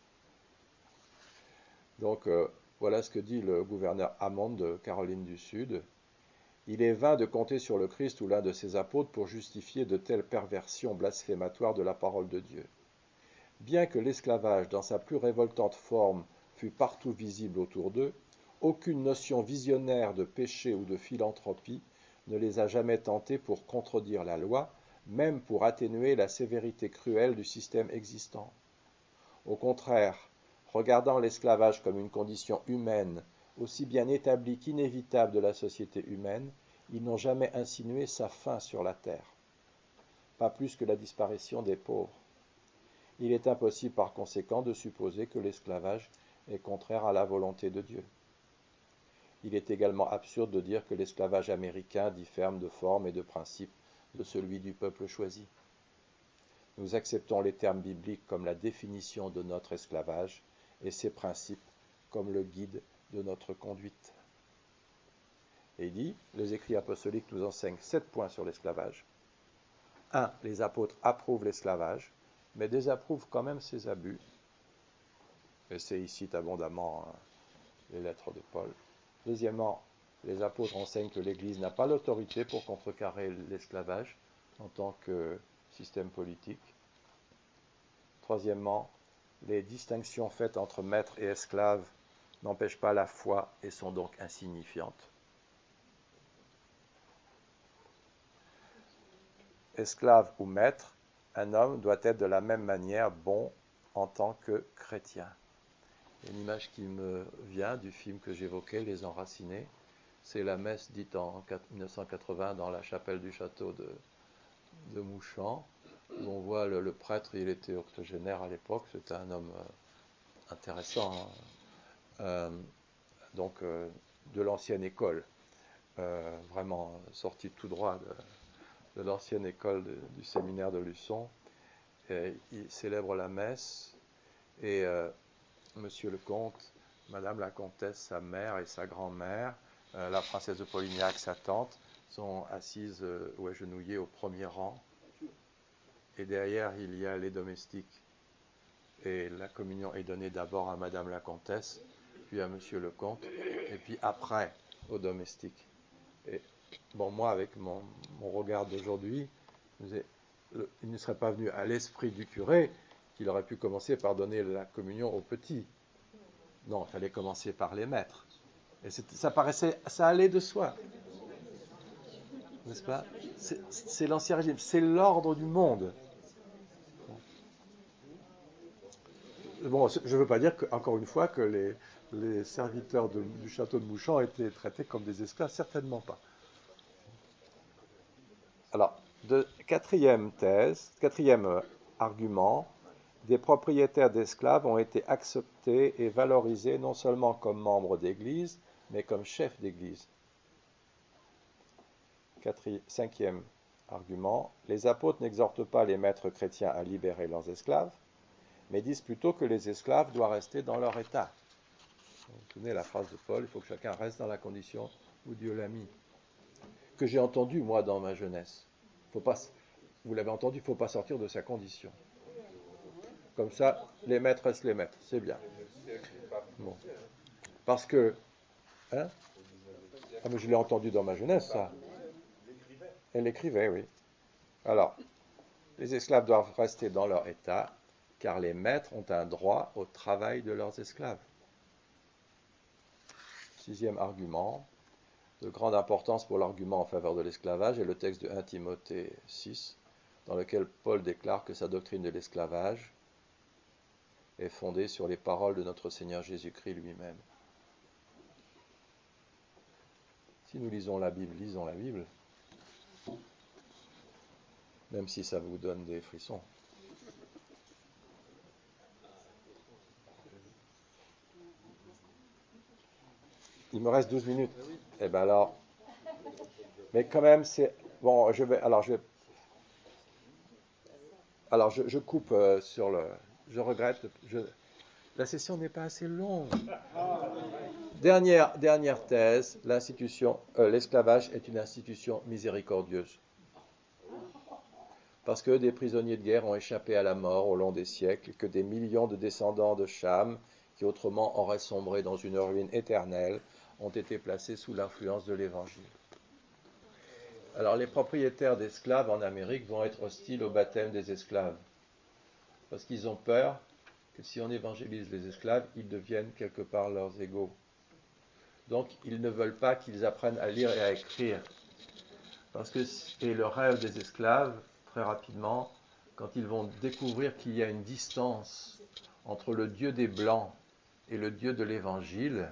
Donc voilà ce que dit le gouverneur Hammond de Caroline du Sud. Il est vain de compter sur le Christ ou l'un de ses apôtres pour justifier de telles perversions blasphématoires de la parole de Dieu. Bien que l'esclavage, dans sa plus révoltante forme, fût partout visible autour d'eux, aucune notion visionnaire de péché ou de philanthropie ne les a jamais tentés pour contredire la loi, même pour atténuer la sévérité cruelle du système existant. Au contraire, regardant l'esclavage comme une condition humaine, aussi bien établie qu'inévitable de la société humaine, ils n'ont jamais insinué sa fin sur la terre, pas plus que la disparition des pauvres. Il est impossible par conséquent de supposer que l'esclavage est contraire à la volonté de Dieu. Il est également absurde de dire que l'esclavage américain diffère de forme et de principe de celui du peuple choisi. Nous acceptons les termes bibliques comme la définition de notre esclavage et ses principes comme le guide de notre conduite. Et il dit, les écrits apostoliques nous enseignent 7 points sur l'esclavage. 1. Les apôtres approuvent l'esclavage, mais désapprouvent quand même ses abus. Et c'est ici abondamment les lettres de Paul. Deuxièmement, les apôtres enseignent que l'Église n'a pas l'autorité pour contrecarrer l'esclavage en tant que système politique. Troisièmement, les distinctions faites entre maîtres et esclaves n'empêchent pas la foi et sont donc insignifiantes. Esclave ou maître, un homme doit être de la même manière bon en tant que chrétien. Il y a une image qui me vient du film que j'évoquais, Les Enracinés. C'est la messe dite en 1980 dans la chapelle du château de Mouchamp, où on voit le prêtre, il était octogénaire à l'époque, c'était un homme intéressant, de l'ancienne école, vraiment sorti tout droit de l'ancienne école du séminaire de Luçon. Et il célèbre la messe et Monsieur le comte, Madame la comtesse, sa mère et sa grand-mère, la princesse de Polignac, sa tante, sont assises ou agenouillées au premier rang. Et derrière, il y a les domestiques. Et la communion est donnée d'abord à Madame la comtesse, puis à Monsieur le comte, et puis après aux domestiques. Et bon, moi, avec mon regard d'aujourd'hui, il ne serait pas venu à l'esprit du curé qu'il aurait pu commencer par donner la communion aux petits. Non, il fallait commencer par les maîtres. Et ça allait de soi. N'est-ce pas ? C'est l'ancien régime, c'est l'ordre du monde. Bon, je ne veux pas dire, encore une fois, que les serviteurs du château de Mouchamp étaient traités comme des esclaves, certainement pas. Alors, quatrième argument, des propriétaires d'esclaves ont été acceptés et valorisés non seulement comme membres d'église, mais comme chefs d'église. Cinquième argument, les apôtres n'exhortent pas les maîtres chrétiens à libérer leurs esclaves, mais disent plutôt que les esclaves doivent rester dans leur état. Vous vous souvenez la phrase de Paul, il faut que chacun reste dans la condition où Dieu l'a mis. Que j'ai entendu, moi, dans ma jeunesse. Vous l'avez entendu, il ne faut pas sortir de sa condition. Comme ça, les maîtres restent les maîtres, c'est bien. Bon. Parce que... Hein ? Ah, mais je l'ai entendu dans ma jeunesse, ça. Elle l'écrivait, oui. Alors, les esclaves doivent rester dans leur état, car les maîtres ont un droit au travail de leurs esclaves. Sixième argument, de grande importance pour l'argument en faveur de l'esclavage est le texte de 1 Timothée 6, dans lequel Paul déclare que sa doctrine de l'esclavage est fondée sur les paroles de notre Seigneur Jésus-Christ lui-même. Si nous lisons la Bible, lisons la Bible, même si ça vous donne des frissons. Il me reste 12 minutes. Eh bien alors, mais quand même, c'est... Bon, je coupe sur le... Je regrette, la session n'est pas assez longue. Dernière thèse, l'esclavage est une institution miséricordieuse. Parce que des prisonniers de guerre ont échappé à la mort au long des siècles, que des millions de descendants de Cham, qui autrement auraient sombré dans une ruine éternelle, ont été placés sous l'influence de l'Évangile. Alors les propriétaires d'esclaves en Amérique vont être hostiles au baptême des esclaves, parce qu'ils ont peur que si on évangélise les esclaves, ils deviennent quelque part leurs égaux. Donc ils ne veulent pas qu'ils apprennent à lire et à écrire. Et le rêve des esclaves, très rapidement, quand ils vont découvrir qu'il y a une distance entre le Dieu des Blancs et le Dieu de l'Évangile,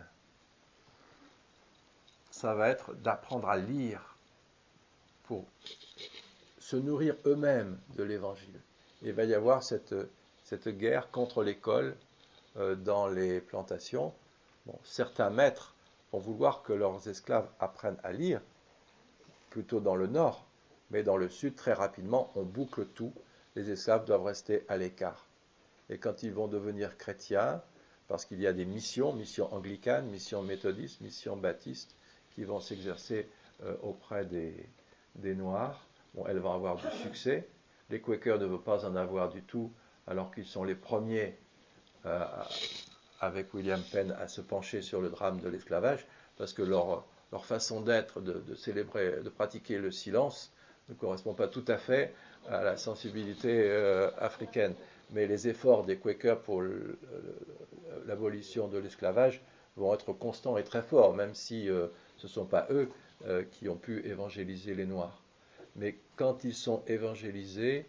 ça va être d'apprendre à lire pour se nourrir eux-mêmes de l'Évangile. Et il va y avoir cette guerre contre l'école dans les plantations. Bon, certains maîtres vont vouloir que leurs esclaves apprennent à lire, plutôt dans le nord, mais dans le sud, très rapidement, on boucle tout. Les esclaves doivent rester à l'écart. Et quand ils vont devenir chrétiens, parce qu'il y a des missions anglicanes, missions méthodistes, missions baptistes, qui vont s'exercer auprès des Noirs, bon, elles vont avoir du succès. Les Quakers ne veulent pas en avoir du tout, alors qu'ils sont les premiers, avec William Penn, à se pencher sur le drame de l'esclavage, parce que leur façon d'être, de célébrer, de pratiquer le silence, ne correspond pas tout à fait à la sensibilité africaine. Mais les efforts des Quakers pour l'abolition de l'esclavage vont être constants et très forts, même si ce ne sont pas eux qui ont pu évangéliser les Noirs. Mais quand ils sont évangélisés,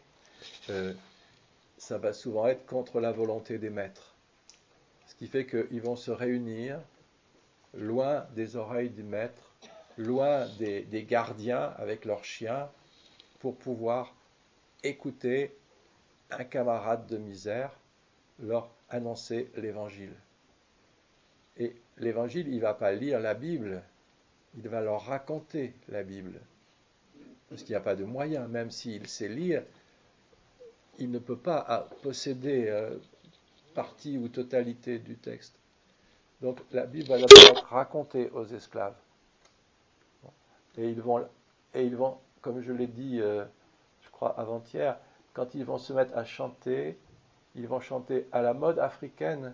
ça va souvent être contre la volonté des maîtres. Ce qui fait qu'ils vont se réunir loin des oreilles des maîtres, loin des gardiens avec leurs chiens, pour pouvoir écouter un camarade de misère leur annoncer l'évangile. Et l'évangile, il ne va pas lire la Bible, il va leur raconter la Bible. Parce qu'il n'y a pas de moyen, même s'il sait lire, il ne peut pas posséder partie ou totalité du texte. Donc la Bible va être racontée aux esclaves. Et ils vont, comme je l'ai dit, je crois avant-hier, quand ils vont se mettre à chanter, ils vont chanter à la mode africaine,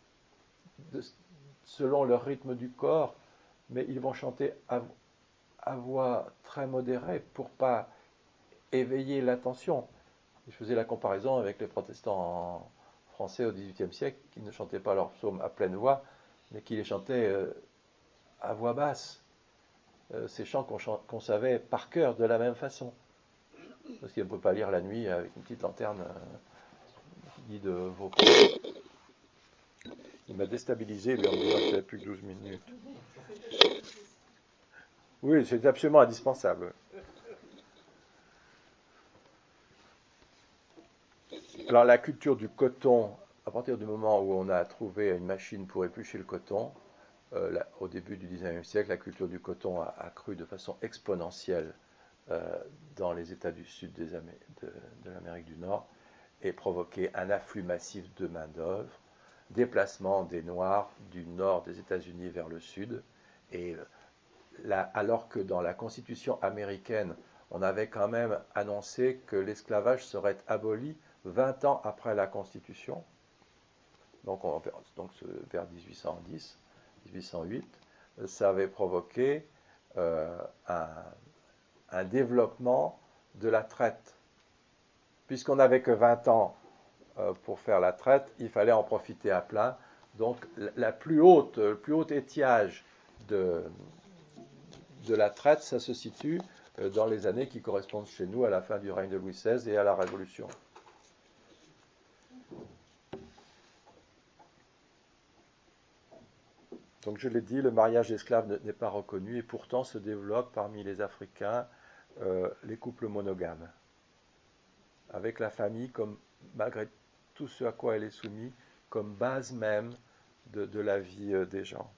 selon le rythme du corps, mais ils vont chanter à voix très modérée pour ne pas éveiller l'attention. Je faisais la comparaison avec les protestants français au XVIIIe siècle qui ne chantaient pas leurs psaumes à pleine voix, mais qui les chantaient à voix basse. Ces chants qu'on savait par cœur de la même façon. Parce qu'on ne peut pas lire la nuit avec une petite lanterne qui guide vos pas. Il m'a déstabilisé, lui, en me disant qu'il n'y avait plus que 12 minutes. Oui, c'est absolument indispensable. Alors, la culture du coton, à partir du moment où on a trouvé une machine pour éplucher le coton, au début du XIXe siècle, la culture du coton a cru de façon exponentielle dans les États du sud de l'Amérique du Nord et provoqué un afflux massif de main-d'œuvre, déplacement des Noirs du nord des États-Unis vers le sud. Et alors que dans la Constitution américaine, on avait quand même annoncé que l'esclavage serait aboli 20 ans après la Constitution, donc vers 1810, 1808, ça avait provoqué un développement de la traite. Puisqu'on n'avait que 20 ans pour faire la traite, il fallait en profiter à plein. Donc le plus haut étiage de la traite, ça se situe dans les années qui correspondent chez nous à la fin du règne de Louis XVI et à la Révolution. Donc je l'ai dit, le mariage d'esclaves n'est pas reconnu et pourtant se développent parmi les Africains les couples monogames, avec la famille comme, malgré tout ce à quoi elle est soumise, comme base même de la vie des gens.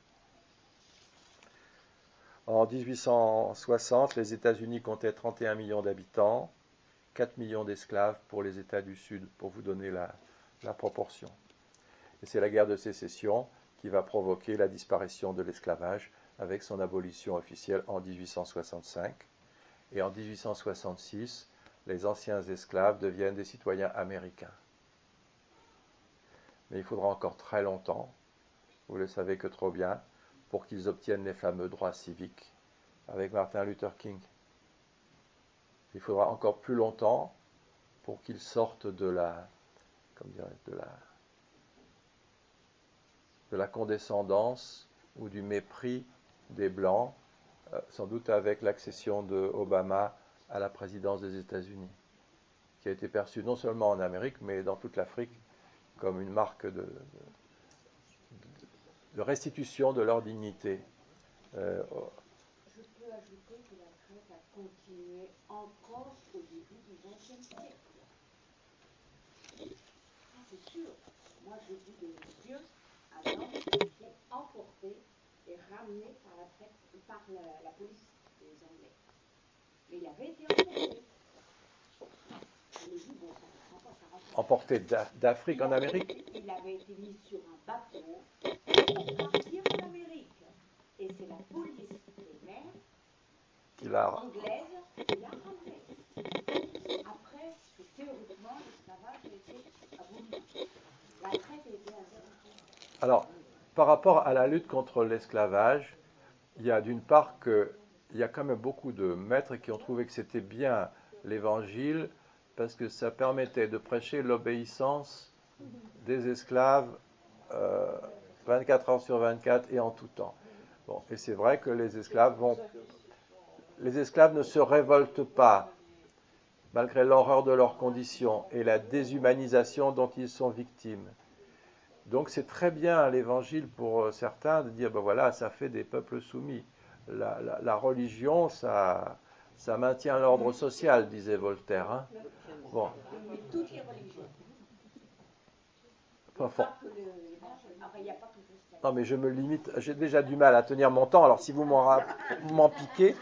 En 1860, les États-Unis comptaient 31 millions d'habitants, 4 millions d'esclaves pour les États du Sud, pour vous donner la proportion. Et c'est la guerre de sécession qui va provoquer la disparition de l'esclavage avec son abolition officielle en 1865. Et en 1866, les anciens esclaves deviennent des citoyens américains. Mais il faudra encore très longtemps, vous le savez que trop bien, pour qu'ils obtiennent les fameux droits civiques avec Martin Luther King. Il faudra encore plus longtemps pour qu'ils sortent de la condescendance ou du mépris des Blancs, sans doute avec l'accession de Obama à la présidence des États-Unis, qui a été perçue non seulement en Amérique, mais dans toute l'Afrique comme une marque de restitution de leur dignité. Je peux ajouter que la traite a continué encore au début du XXe siècle. Ça, c'est sûr. Moi, j'ai vu des vieux hommes qui étaient emportés et ramenés par la police des Anglais. Mais il avait été emporté. Je l'ai vu, bon, ça rentre. Emporté d'Afrique en Amérique? Il avait été mis sur un bateau pour partir en Amérique. Et c'est la police des mers anglaise qui l'a ramené. Après, théoriquement, l'esclavage a été aboli. La traite a été interrompue. Alors, par rapport à la lutte contre l'esclavage, il y a d'une part il y a quand même beaucoup de maîtres qui ont trouvé que c'était bien l'évangile parce que ça permettait de prêcher l'obéissance des esclaves 24 heures sur 24 et en tout temps. Bon, et c'est vrai que les esclaves ne se révoltent pas malgré l'horreur de leurs conditions et la déshumanisation dont ils sont victimes. Donc c'est très bien l'évangile pour certains de dire, ben voilà, ça fait des peuples soumis. La religion, ça maintient l'ordre social, disait Voltaire. Hein. Bon. Mais toutes les religions. Non, mais je me limite, j'ai déjà du mal à tenir mon temps, alors si vous m'en piquez.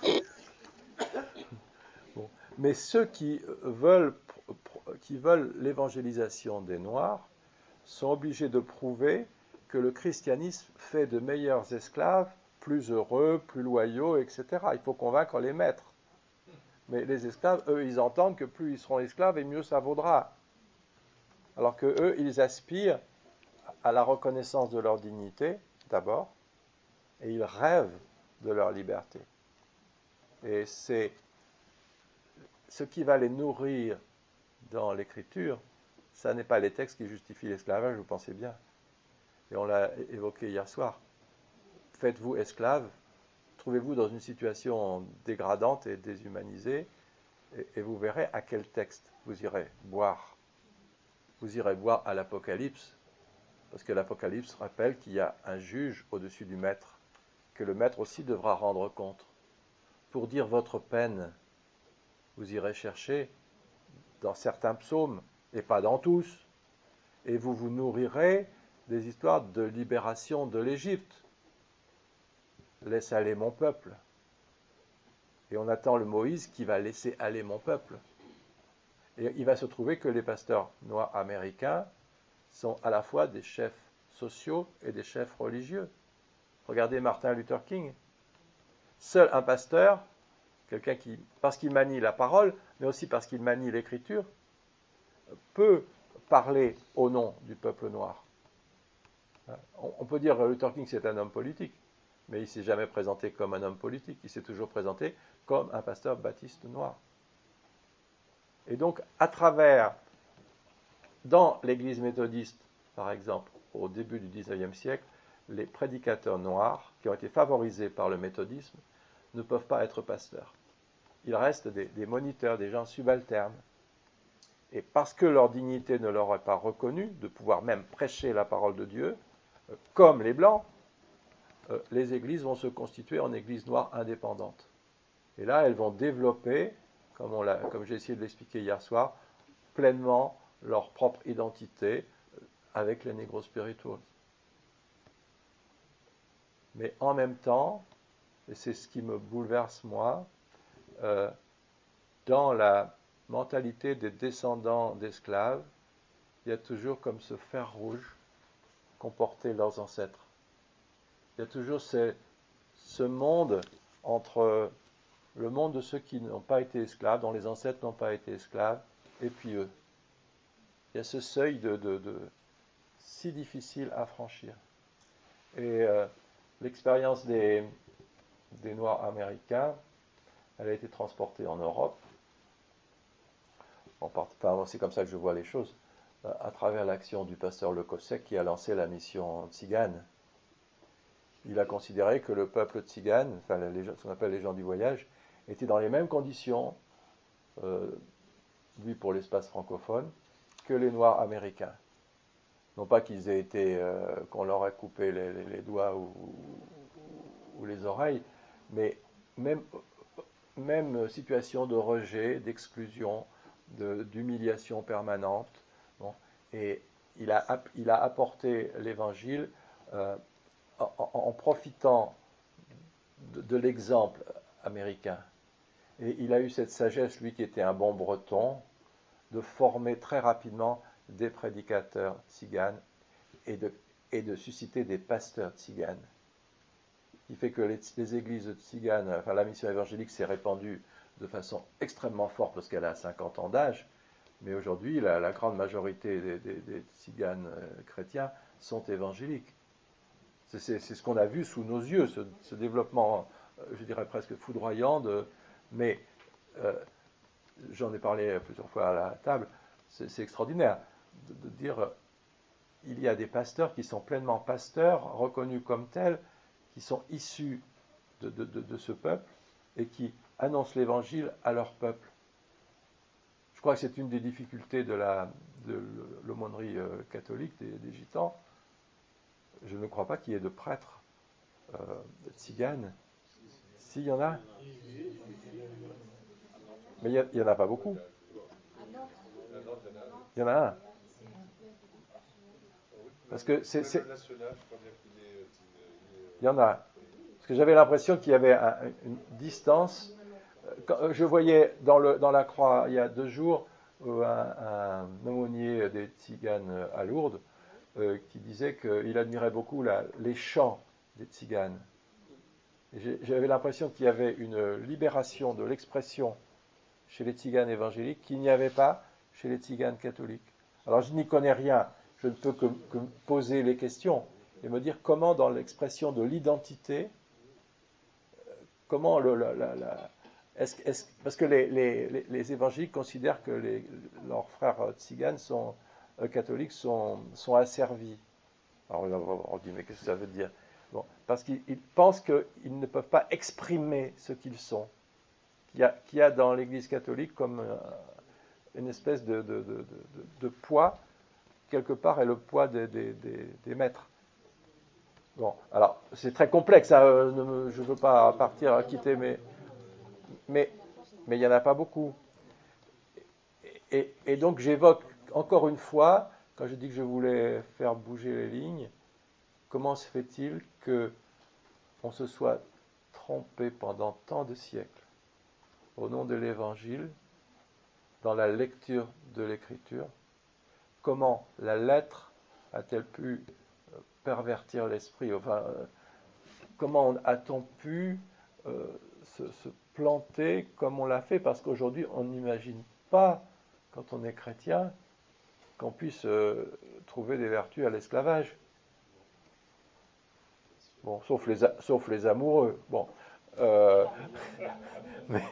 Bon. Mais ceux qui veulent l'évangélisation des Noirs sont obligés de prouver que le christianisme fait de meilleurs esclaves, plus heureux, plus loyaux, etc. Il faut convaincre les maîtres. Mais les esclaves, eux, ils entendent que plus ils seront esclaves et mieux ça vaudra. Alors que eux, ils aspirent à la reconnaissance de leur dignité, d'abord, et ils rêvent de leur liberté. Et c'est ce qui va les nourrir dans l'écriture, ça n'est pas les textes qui justifient l'esclavage, vous pensez bien. Et on l'a évoqué hier soir. Faites-vous esclave, trouvez-vous dans une situation dégradante et déshumanisée, et vous verrez à quel texte vous irez boire. Vous irez boire à l'Apocalypse, parce que l'Apocalypse rappelle qu'il y a un juge au-dessus du maître, que le maître aussi devra rendre compte. Pour dire votre peine, vous irez chercher dans certains psaumes, et pas dans tous, et vous vous nourrirez des histoires de libération de l'Égypte. Laisse aller mon peuple. Et on attend le Moïse qui va laisser aller mon peuple. Et il va se trouver que les pasteurs noirs américains sont à la fois des chefs sociaux et des chefs religieux. Regardez Martin Luther King. Seul un pasteur, quelqu'un qui, parce qu'il manie la parole, mais aussi parce qu'il manie l'écriture, peut parler au nom du peuple noir. On peut dire que Luther King c'est un homme politique, mais il ne s'est jamais présenté comme un homme politique, il s'est toujours présenté comme un pasteur baptiste noir. Et donc, à travers, dans l'église méthodiste, par exemple, au début du XIXe siècle, les prédicateurs noirs, qui ont été favorisés par le méthodisme, ne peuvent pas être pasteurs. Ils restent des moniteurs, des gens subalternes. Et parce que leur dignité ne leur est pas reconnue, de pouvoir même prêcher la parole de Dieu, comme les Blancs, les églises vont se constituer en églises noires indépendantes. Et là, elles vont développer, comme j'ai essayé de l'expliquer hier soir, pleinement leur propre identité avec les Negro Spirituals. Mais en même temps, et c'est ce qui me bouleverse moi, dans la mentalité des descendants d'esclaves, il y a toujours comme ce fer rouge qu'ont porté leurs ancêtres. Il y a toujours ce monde entre le monde de ceux qui n'ont pas été esclaves, dont les ancêtres n'ont pas été esclaves, et puis eux. Il y a ce seuil si difficile à franchir. Et l'expérience des Noirs américains, elle a été transportée en Europe. C'est comme ça que je vois les choses, à travers l'action du pasteur Le Cossec qui a lancé la mission tzigane. Il a considéré que le peuple tzigane, enfin ce qu'on appelle les gens du voyage, était dans les mêmes conditions, lui pour l'espace francophone, que les Noirs américains. Non pas qu'ils aient été, qu'on leur ait coupé les doigts ou les oreilles, mais même situation de rejet, d'exclusion, d'humiliation permanente. Bon. Et il a apporté l'évangile en profitant de l'exemple américain. Et il a eu cette sagesse, lui qui était un bon breton, de former très rapidement des prédicateurs tziganes et de susciter des pasteurs tziganes. Qui fait que les églises tziganes, enfin la mission évangélique s'est répandue de façon extrêmement forte parce qu'elle a 50 ans d'âge, mais aujourd'hui la grande majorité des tziganes chrétiens sont évangéliques. C'est ce qu'on a vu sous nos yeux, ce développement, je dirais presque foudroyant, mais j'en ai parlé plusieurs fois à la table, c'est extraordinaire de dire il y a des pasteurs qui sont pleinement pasteurs, reconnus comme tels, qui sont issus de ce peuple et qui annoncent l'évangile à leur peuple. Je crois que c'est une des difficultés de l'aumônerie catholique des gitans. Je ne crois pas qu'il y ait de prêtres tziganes. S'il y en a, mais il n'y en a pas beaucoup. Il y en a un. Parce que il y en a. Parce que j'avais l'impression qu'il y avait une distance. Quand je voyais dans la croix, il y a 2 jours, un aumônier des tziganes à Lourdes qui disait qu'il admirait beaucoup les chants des tziganes. J'avais l'impression qu'il y avait une libération de l'expression chez les tziganes évangéliques qu'il n'y avait pas chez les tziganes catholiques. Alors je n'y connais rien, je ne peux que poser les questions et me dire comment dans l'expression de l'identité, comment parce que les évangéliques considèrent que leurs frères tziganes catholiques sont asservis. Alors on dit mais qu'est-ce que ça veut dire? Bon, parce qu'ils pensent qu'ils ne peuvent pas exprimer ce qu'ils sont. Qu'il y a dans l'Église catholique comme une espèce de poids, quelque part, est le poids des maîtres. Bon, alors, c'est très complexe, hein, je ne veux pas quitter, mais il n'y en a pas beaucoup. Et donc, j'évoque encore une fois, quand je dis que je voulais faire bouger les lignes, comment se fait-il qu'on se soit trompé pendant tant de siècles au nom de l'Évangile, dans la lecture de l'Écriture, comment la lettre a-t-elle pu pervertir l'esprit, enfin, comment a-t-on pu se planter comme on l'a fait, parce qu'aujourd'hui on n'imagine pas, quand on est chrétien, qu'on puisse trouver des vertus à l'esclavage. Bon, sauf les amoureux. Bon, mais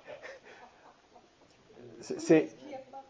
c'est. Est-ce qu'il n'y a pas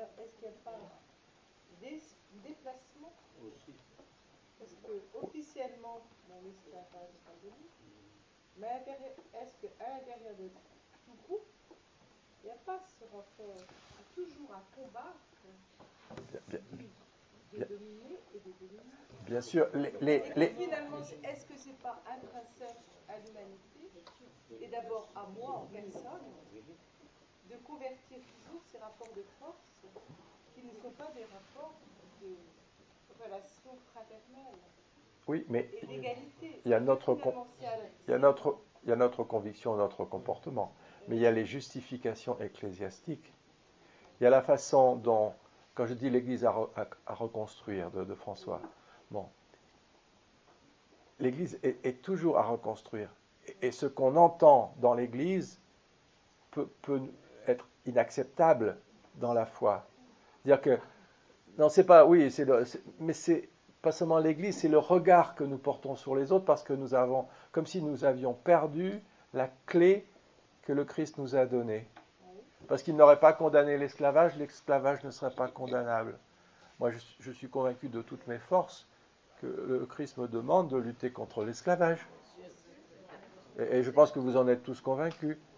déplacement aussi? Parce que officiellement, l'esclavage est aboli, mais est-ce qu'à l'intérieur de tout groupe, il n'y a pas ce rapport, toujours à combattre de dominer et des démunis. Bien sûr, Finalement, est-ce que c'est pas intrinsèque à l'humanité, et d'abord à moi en personne, de convertir toujours ces rapports de force qui ne sont pas des rapports de relation fraternelle. oui, mais Et d'égalité. il y a notre conviction, notre comportement, mais il y a les justifications ecclésiastiques. Il y a la façon dont, quand je dis l'Église à reconstruire de François, bon, l'Église est toujours à reconstruire. Et ce qu'on entend dans l'Église peut être inacceptable dans la foi. Dire que, non, c'est pas, oui, mais c'est pas seulement l'Église, c'est le regard que nous portons sur les autres parce que nous avons, comme si nous avions perdu la clé que le Christ nous a donnée. Parce qu'il n'aurait pas condamné l'esclavage ne serait pas condamnable. Moi, je suis convaincu de toutes mes forces que le Christ me demande de lutter contre l'esclavage. Et je pense que vous en êtes tous convaincus.